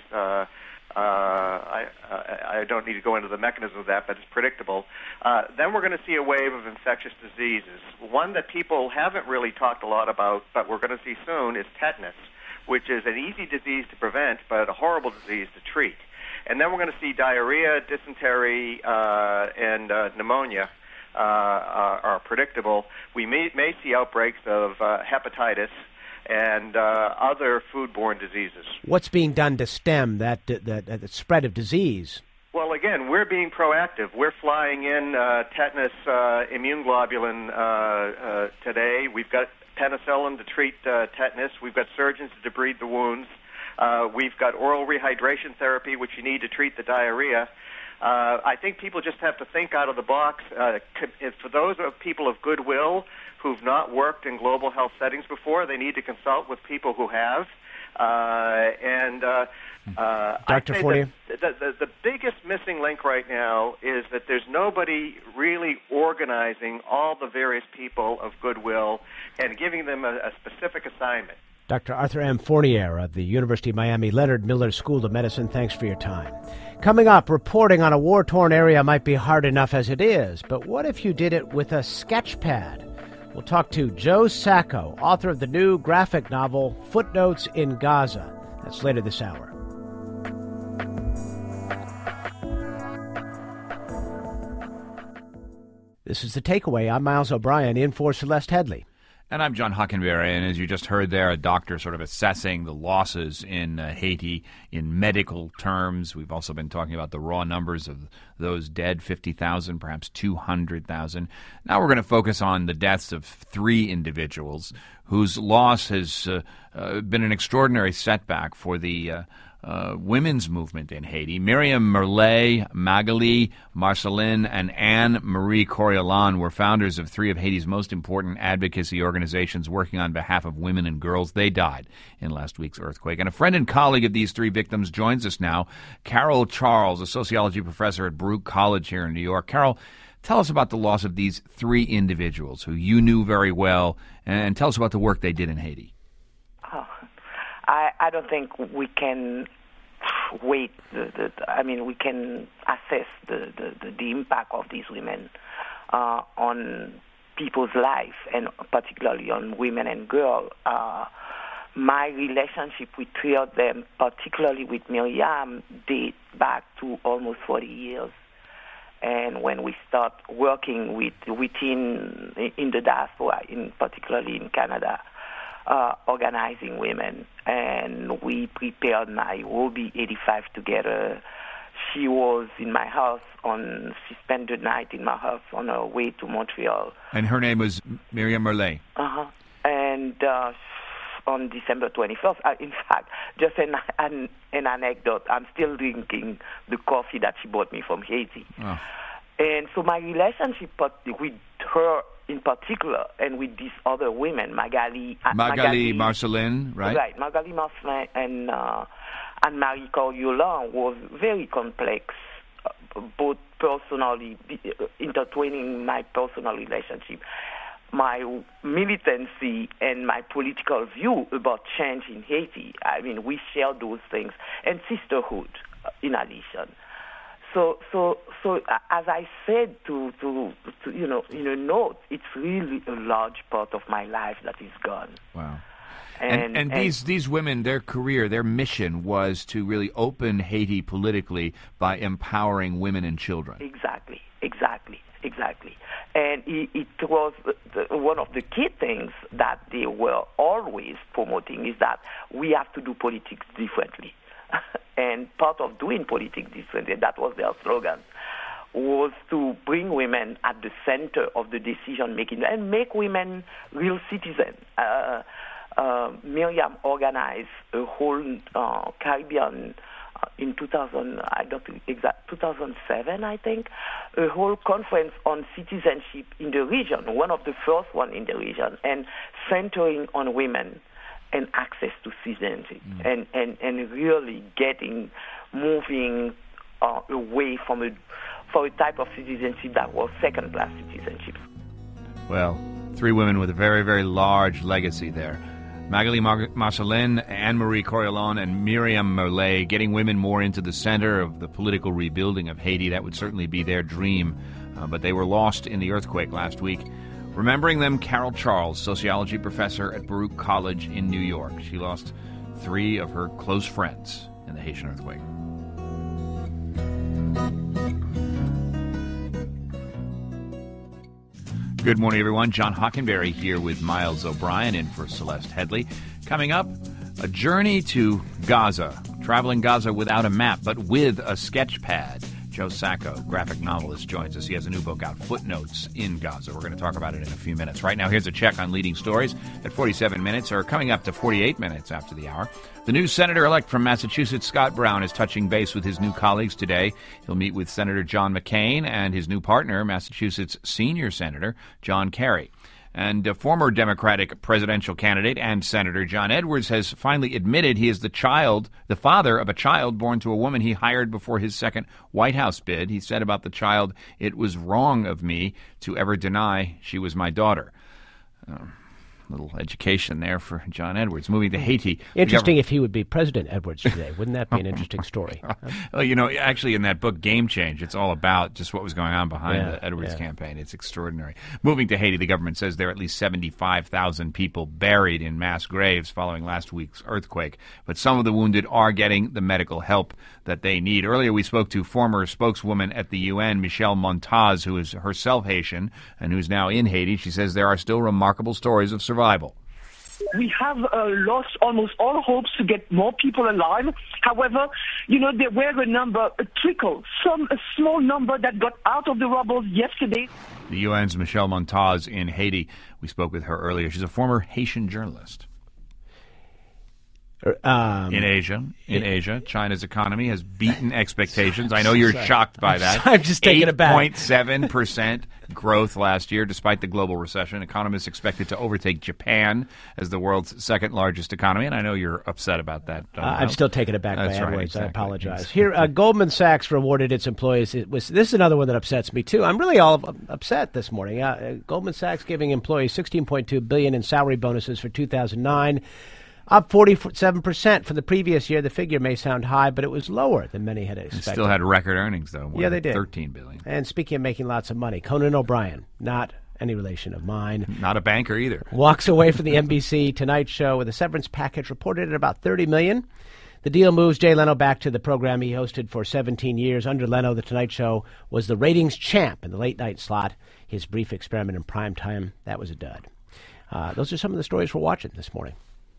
I don't need to go into the mechanism of that, but it's predictable. Then we're going to see a wave of infectious diseases. One that people haven't really talked a lot about, but we're going to see soon, is tetanus, which is an easy disease to prevent, but a horrible disease to treat. And then we're going to see diarrhea, dysentery, and pneumonia are predictable. We may see outbreaks of hepatitis and other foodborne diseases. What's being done to stem that spread of disease? Well, again, we're being proactive. We're flying in tetanus immune globulin today. We've got penicillin to treat tetanus. We've got surgeons to debride the wounds. We've got oral rehydration therapy, which you need to treat the diarrhea. I think people just have to think out of the box. For those people of goodwill who've not worked in global health settings before, they need to consult with people who have. Dr. Fortier? The biggest missing link right now is that there's nobody really organizing all the various people of goodwill and giving them a specific assignment. Dr. Arthur M. Fournier of the University of Miami Leonard Miller School of Medicine, thanks for your time. Coming up, reporting on a war-torn area might be hard enough as it is, but what if you did it with a sketch pad? We'll talk to Joe Sacco, author of the new graphic novel Footnotes in Gaza. That's later this hour. This is The Takeaway. I'm Miles O'Brien, in for Celeste Headley. And I'm John Hockenberry, and as you just heard there, a doctor sort of assessing the losses in Haiti in medical terms. We've also been talking about the raw numbers of those dead, 50,000, perhaps 200,000. Now we're going to focus on the deaths of 3 individuals whose loss has been an extraordinary setback for the women's movement in Haiti. Miriam Merlet, Magali Marcelin, and Anne-Marie Coriolan were founders of 3 of Haiti's most important advocacy organizations working on behalf of women and girls. They died in last week's earthquake. And a friend and colleague of these 3 victims joins us now, Carol Charles, a sociology professor at Baruch College here in New York. Carol, tell us about the loss of these 3 individuals who you knew very well, and tell us about the work they did in Haiti. I don't think we can wait. We can assess the impact of these women on people's life, and particularly on women and girls. My relationship with 3 of them, particularly with Miriam, date back to almost 40 years. And when we start working within the diaspora, particularly in Canada, organizing women, and we prepared Nairobi 85 together. She was in my house she spent the night in my house on her way to Montreal. And her name was Miriam Merlet. And on December 21st, in fact, just an anecdote, I'm still drinking the coffee that she bought me from Haiti. Oh. And so my relationship with her in particular, and with these other women, Magali Marcelin, right? Right, Magali Marcelin and Anne-Marie Coriolan was very complex, both personally, intertwining my personal relationship, my militancy, and my political view about change in Haiti. I mean, we share those things, and sisterhood in addition. So as I said to in a note, it's really a large part of my life that is gone. Wow. And these women, their career, their mission was to really open Haiti politically by empowering women and children. Exactly. And it was one of the key things that they were always promoting is that we have to do politics differently. And part of doing politics differently, that was their slogan, was to bring women at the center of the decision-making and make women real citizens. Miriam organized a whole Caribbean in 2000, I don't think exact 2007, I think, a whole conference on citizenship in the region, one of the first one in the region, and centering on women and access to citizenship, and really moving away from a type of citizenship that was second-class citizenship. Well, three women with a very, very large legacy there. Magali Marcelin, Anne-Marie Coriolan, and Miriam Merlet, getting women more into the center of the political rebuilding of Haiti. That would certainly be their dream, but they were lost in the earthquake last week. Remembering them, Carol Charles, sociology professor at Baruch College in New York. She lost three of her close friends in the Haitian earthquake. Good morning, everyone. John Hockenberry here with Miles O'Brien in for Celeste Headley. Coming up, a journey to Gaza. Traveling Gaza without a map, but with a sketch pad. Joe Sacco, graphic novelist, joins us. He has a new book out, Footnotes in Gaza. We're going to talk about it in a few minutes. Right now, here's a check on leading stories at 47 minutes, or coming up to 48 minutes after the hour. The new senator-elect from Massachusetts, Scott Brown, is touching base with his new colleagues today. He'll meet with Senator John McCain and his new partner, Massachusetts senior senator John Kerry. And former Democratic presidential candidate and Senator John Edwards has finally admitted he is the father of a child born to a woman he hired before his second White House bid. He said about the child, "It was wrong of me to ever deny she was my daughter." Little education there for John Edwards. Moving to Haiti. Interesting if he would be President Edwards today. Wouldn't that be an interesting story? Well, actually in that book, Game Change, it's all about just what was going on behind the Edwards campaign. It's extraordinary. Moving to Haiti, the government says there are at least 75,000 people buried in mass graves following last week's earthquake. But some of the wounded are getting the medical help that they need. Earlier, we spoke to former spokeswoman at the UN, Michelle Montaz, who is herself Haitian and who's now in Haiti. She says there are still remarkable stories of survival. We have lost almost all hopes to get more people alive. However, there were a trickle, a small number that got out of the rubble yesterday. The UN's Michelle Montaz in Haiti. We spoke with her earlier. She's a former Haitian journalist. In Asia, China's economy has beaten expectations. I know you're shocked by that. I'm just taken aback. 8.7% growth last year, despite the global recession. Economists expect it to overtake Japan as the world's second largest economy, and I know you're upset about that. I'm still taken aback by Edwards. Right, exactly. I apologize. Here, Goldman Sachs rewarded its employees. This is another one that upsets me too. I'm really all upset this morning. Goldman Sachs giving employees $16.2 billion in salary bonuses for 2009. Up 47% from the previous year. The figure may sound high, but it was lower than many had expected. It still had record earnings, though. Yeah, they did. $13 billion. And speaking of making lots of money, Conan O'Brien, not any relation of mine. Not a banker either. Walks away from the NBC Tonight Show with a severance package reported at about $30 million. The deal moves Jay Leno back to the program he hosted for 17 years. Under Leno, The Tonight Show was the ratings champ in the late-night slot. His brief experiment in prime time, that was a dud. Those are some of the stories we're watching this morning.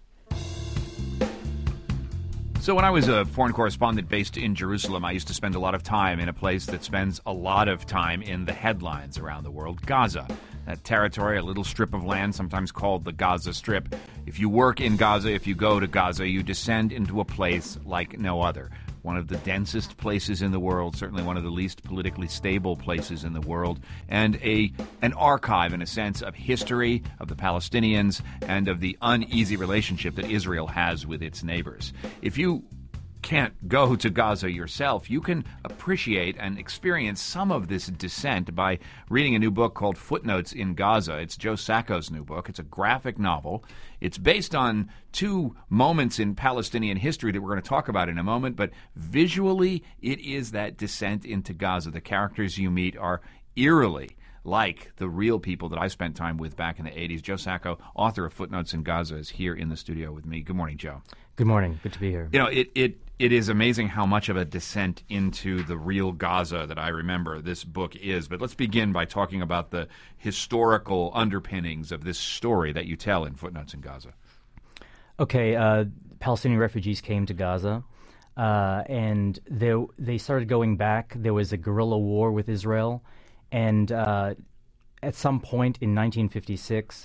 So when I was a foreign correspondent based in Jerusalem, I used to spend a lot of time in a place that spends a lot of time in the headlines around the world, Gaza. That territory, a little strip of land, sometimes called the Gaza Strip. If you work in Gaza, if you go to Gaza, you descend into a place like no other. One of the densest places in the world, certainly one of the least politically stable places in the world, and an archive, in a sense, of history, of the Palestinians, and of the uneasy relationship that Israel has with its neighbors. If you can't go to Gaza yourself, you can appreciate and experience some of this descent by reading a new book called Footnotes in Gaza. It's Joe Sacco's new book. It's a graphic novel. It's based on two moments in Palestinian history that we're going to talk about in a moment, but visually it is that descent into Gaza. The characters you meet are eerily like the real people that I spent time with back in the 80s. Joe Sacco, author of Footnotes in Gaza, is here in the studio with me. Good morning, Joe. Good morning. Good to be here. It is amazing how much of a descent into the real Gaza that I remember this book is. But let's begin by talking about the historical underpinnings of this story that you tell in Footnotes in Gaza. Okay, Palestinian refugees came to Gaza, and they started going back. There was a guerrilla war with Israel, and at some point in 1956,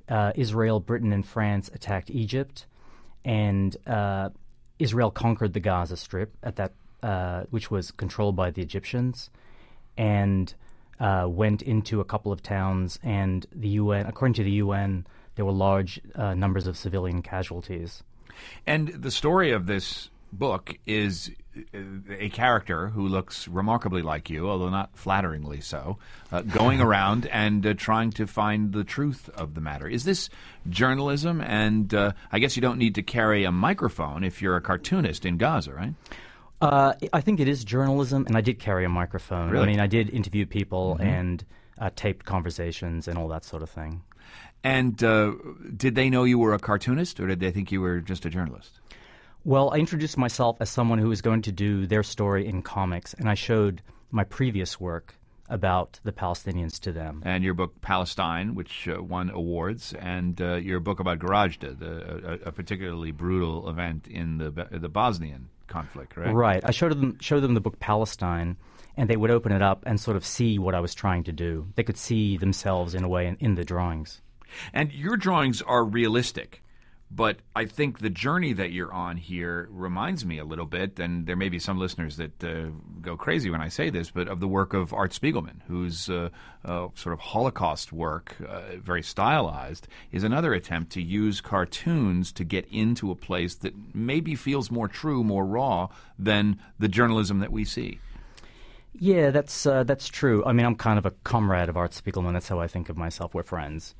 Israel, Britain, and France attacked Egypt, and Israel conquered the Gaza Strip at that, which was controlled by the Egyptians, and went into a couple of towns. And the UN, according to the UN, there were large numbers of civilian casualties. And the story of this book is a character who looks remarkably like you, although not flatteringly so, going around and trying to find the truth of the matter. Is this journalism? And I guess you don't need to carry a microphone if you're a cartoonist in Gaza, right? I think it is journalism, and I did carry a microphone. Really? I mean, I did interview people and taped conversations and all that sort of thing. And did they know you were a cartoonist, or did they think you were just a journalist? Well, I introduced myself as someone who was going to do their story in comics, and I showed my previous work about the Palestinians to them. And your book, Palestine, which won awards, and your book about Goražde, a particularly brutal event in the Bosnian conflict, right? Right. I showed them the book Palestine, and they would open it up and sort of see what I was trying to do. They could see themselves, in a way, in the drawings. And your drawings are realistic. But I think the journey that you're on here reminds me a little bit, and there may be some listeners that go crazy when I say this, but of the work of Art Spiegelman, whose sort of Holocaust work, very stylized, is another attempt to use cartoons to get into a place that maybe feels more true, more raw than the journalism that we see. Yeah, that's true. I mean, I'm kind of a comrade of Art Spiegelman. That's how I think of myself. We're friends.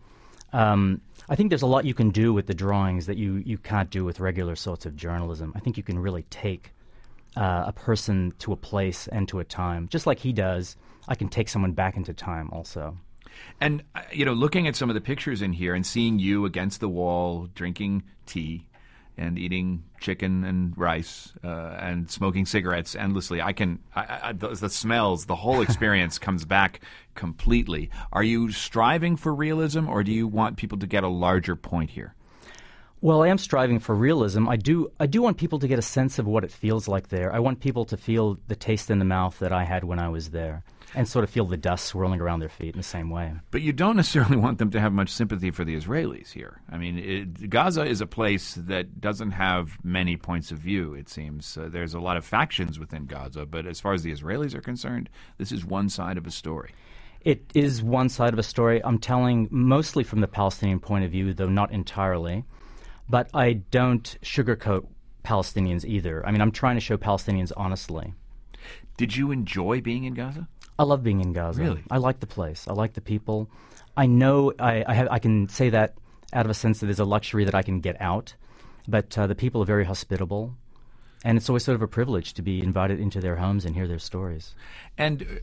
I think there's a lot you can do with the drawings that you can't do with regular sorts of journalism. I think you can really take a person to a place and to a time. Just like he does, I can take someone back into time also. And, looking at some of the pictures in here and seeing you against the wall drinking tea and eating chicken and rice and smoking cigarettes endlessly, the smells, the whole experience comes back completely. Are you striving for realism, or do you want people to get a larger point here? Well, I am striving for realism. I do want people to get a sense of what it feels like there. I want people to feel the taste in the mouth that I had when I was there, and sort of feel the dust swirling around their feet in the same way. But you don't necessarily want them to have much sympathy for the Israelis here. I mean, Gaza is a place that doesn't have many points of view, it seems. There's a lot of factions within Gaza, but as far as the Israelis are concerned, this is one side of a story. It is one side of a story. I'm telling mostly from the Palestinian point of view, though not entirely. But I don't sugarcoat Palestinians either. I mean, I'm trying to show Palestinians honestly. Did you enjoy being in Gaza? I love being in Gaza. Really? I like the place. I like the people. I know I can say that out of a sense that there's a luxury that I can get out. But the people are very hospitable. And it's always sort of a privilege to be invited into their homes and hear their stories. And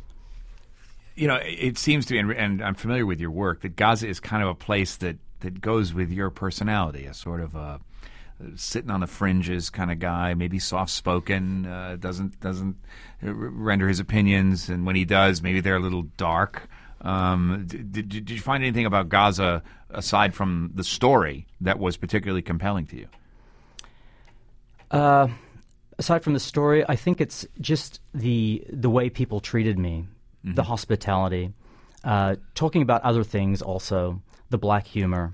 it seems to me, and I'm familiar with your work, that Gaza is kind of a place that goes with your personality, a sort of a sitting on the fringes kind of guy, maybe soft-spoken, doesn't render his opinions, and when he does, maybe they're a little dark. Did you find anything about Gaza, aside from the story, that was particularly compelling to you? Aside from the story, I think it's just the way people treated me. Mm-hmm. The hospitality, talking about other things also, the black humor.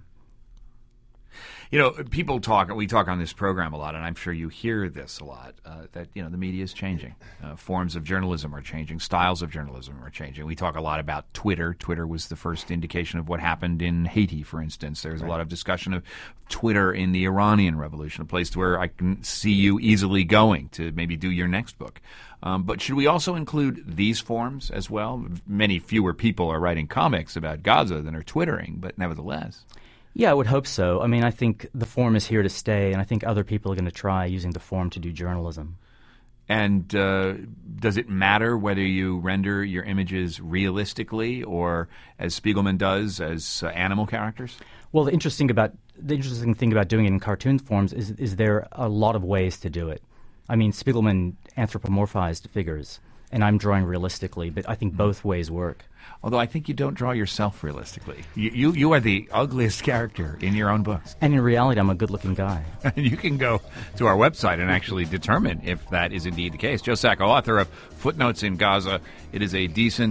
People we talk on this program a lot, and I'm sure you hear this a lot, that, the media is changing. Forms of journalism are changing. Styles of journalism are changing. We talk a lot about Twitter. Twitter was the first indication of what happened in Haiti, for instance. There's a lot of discussion of Twitter in the Iranian Revolution, a place where I can see you easily going to maybe do your next book. But should we also include these forms as well? Many fewer people are writing comics about Gaza than are Twittering, but nevertheless. Yeah, I would hope so. I mean, I think the form is here to stay, and I think other people are going to try using the form to do journalism. And does it matter whether you render your images realistically or, as Spiegelman does, as animal characters? Well, the interesting thing about doing it in cartoon forms is there are a lot of ways to do it. I mean, Spiegelman anthropomorphized figures, and I'm drawing realistically, but I think both ways work. Although I think you don't draw yourself realistically. You are the ugliest character in your own books. And in reality, I'm a good-looking guy. And you can go to our website and actually determine if that is indeed the case. Joe Sacco, author of Footnotes in Gaza. It is a decent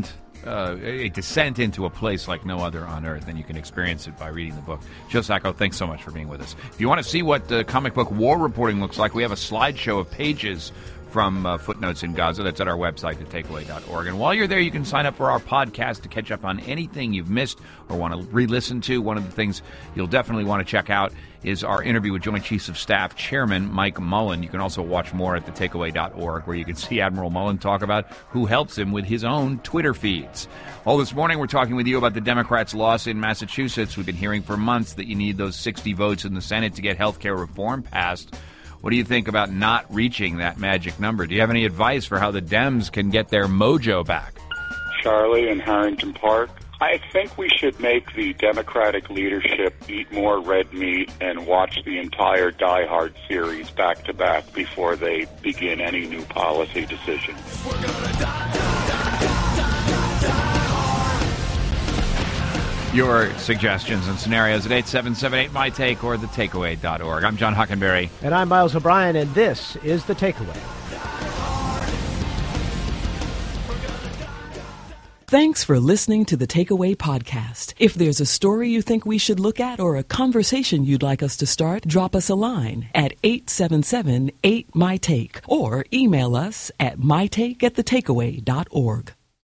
a descent into a place like no other on earth, and you can experience it by reading the book. Joe Sacco, thanks so much for being with us. If you want to see what the comic book war reporting looks like, we have a slideshow of pages from Footnotes in Gaza. That's at our website, thetakeaway.org. And while you're there, you can sign up for our podcast to catch up on anything you've missed or want to re-listen to. One of the things you'll definitely want to check out is our interview with Joint Chiefs of Staff Chairman Mike Mullen. You can also watch more at thetakeaway.org, where you can see Admiral Mullen talk about who helps him with his own Twitter feeds. Well, this morning we're talking with you about the Democrats' loss in Massachusetts. We've been hearing for months that you need those 60 votes in the Senate to get health care reform passed. What do you think about not reaching that magic number? Do you have any advice for how the Dems can get their mojo back? Charlie in Harrington Park. I think we should make the Democratic leadership eat more red meat and watch the entire Die Hard series back to back before they begin any new policy decisions. Your suggestions and scenarios at 877-8MY-TAKE or thetakeaway.org. I'm John Hockenberry. And I'm Miles O'Brien, and this is The Takeaway. Thanks for listening to the Takeaway podcast. If there's a story you think we should look at or a conversation you'd like us to start, drop us a line at 877-8MY-TAKE or email us at mytake@thetakeaway.org.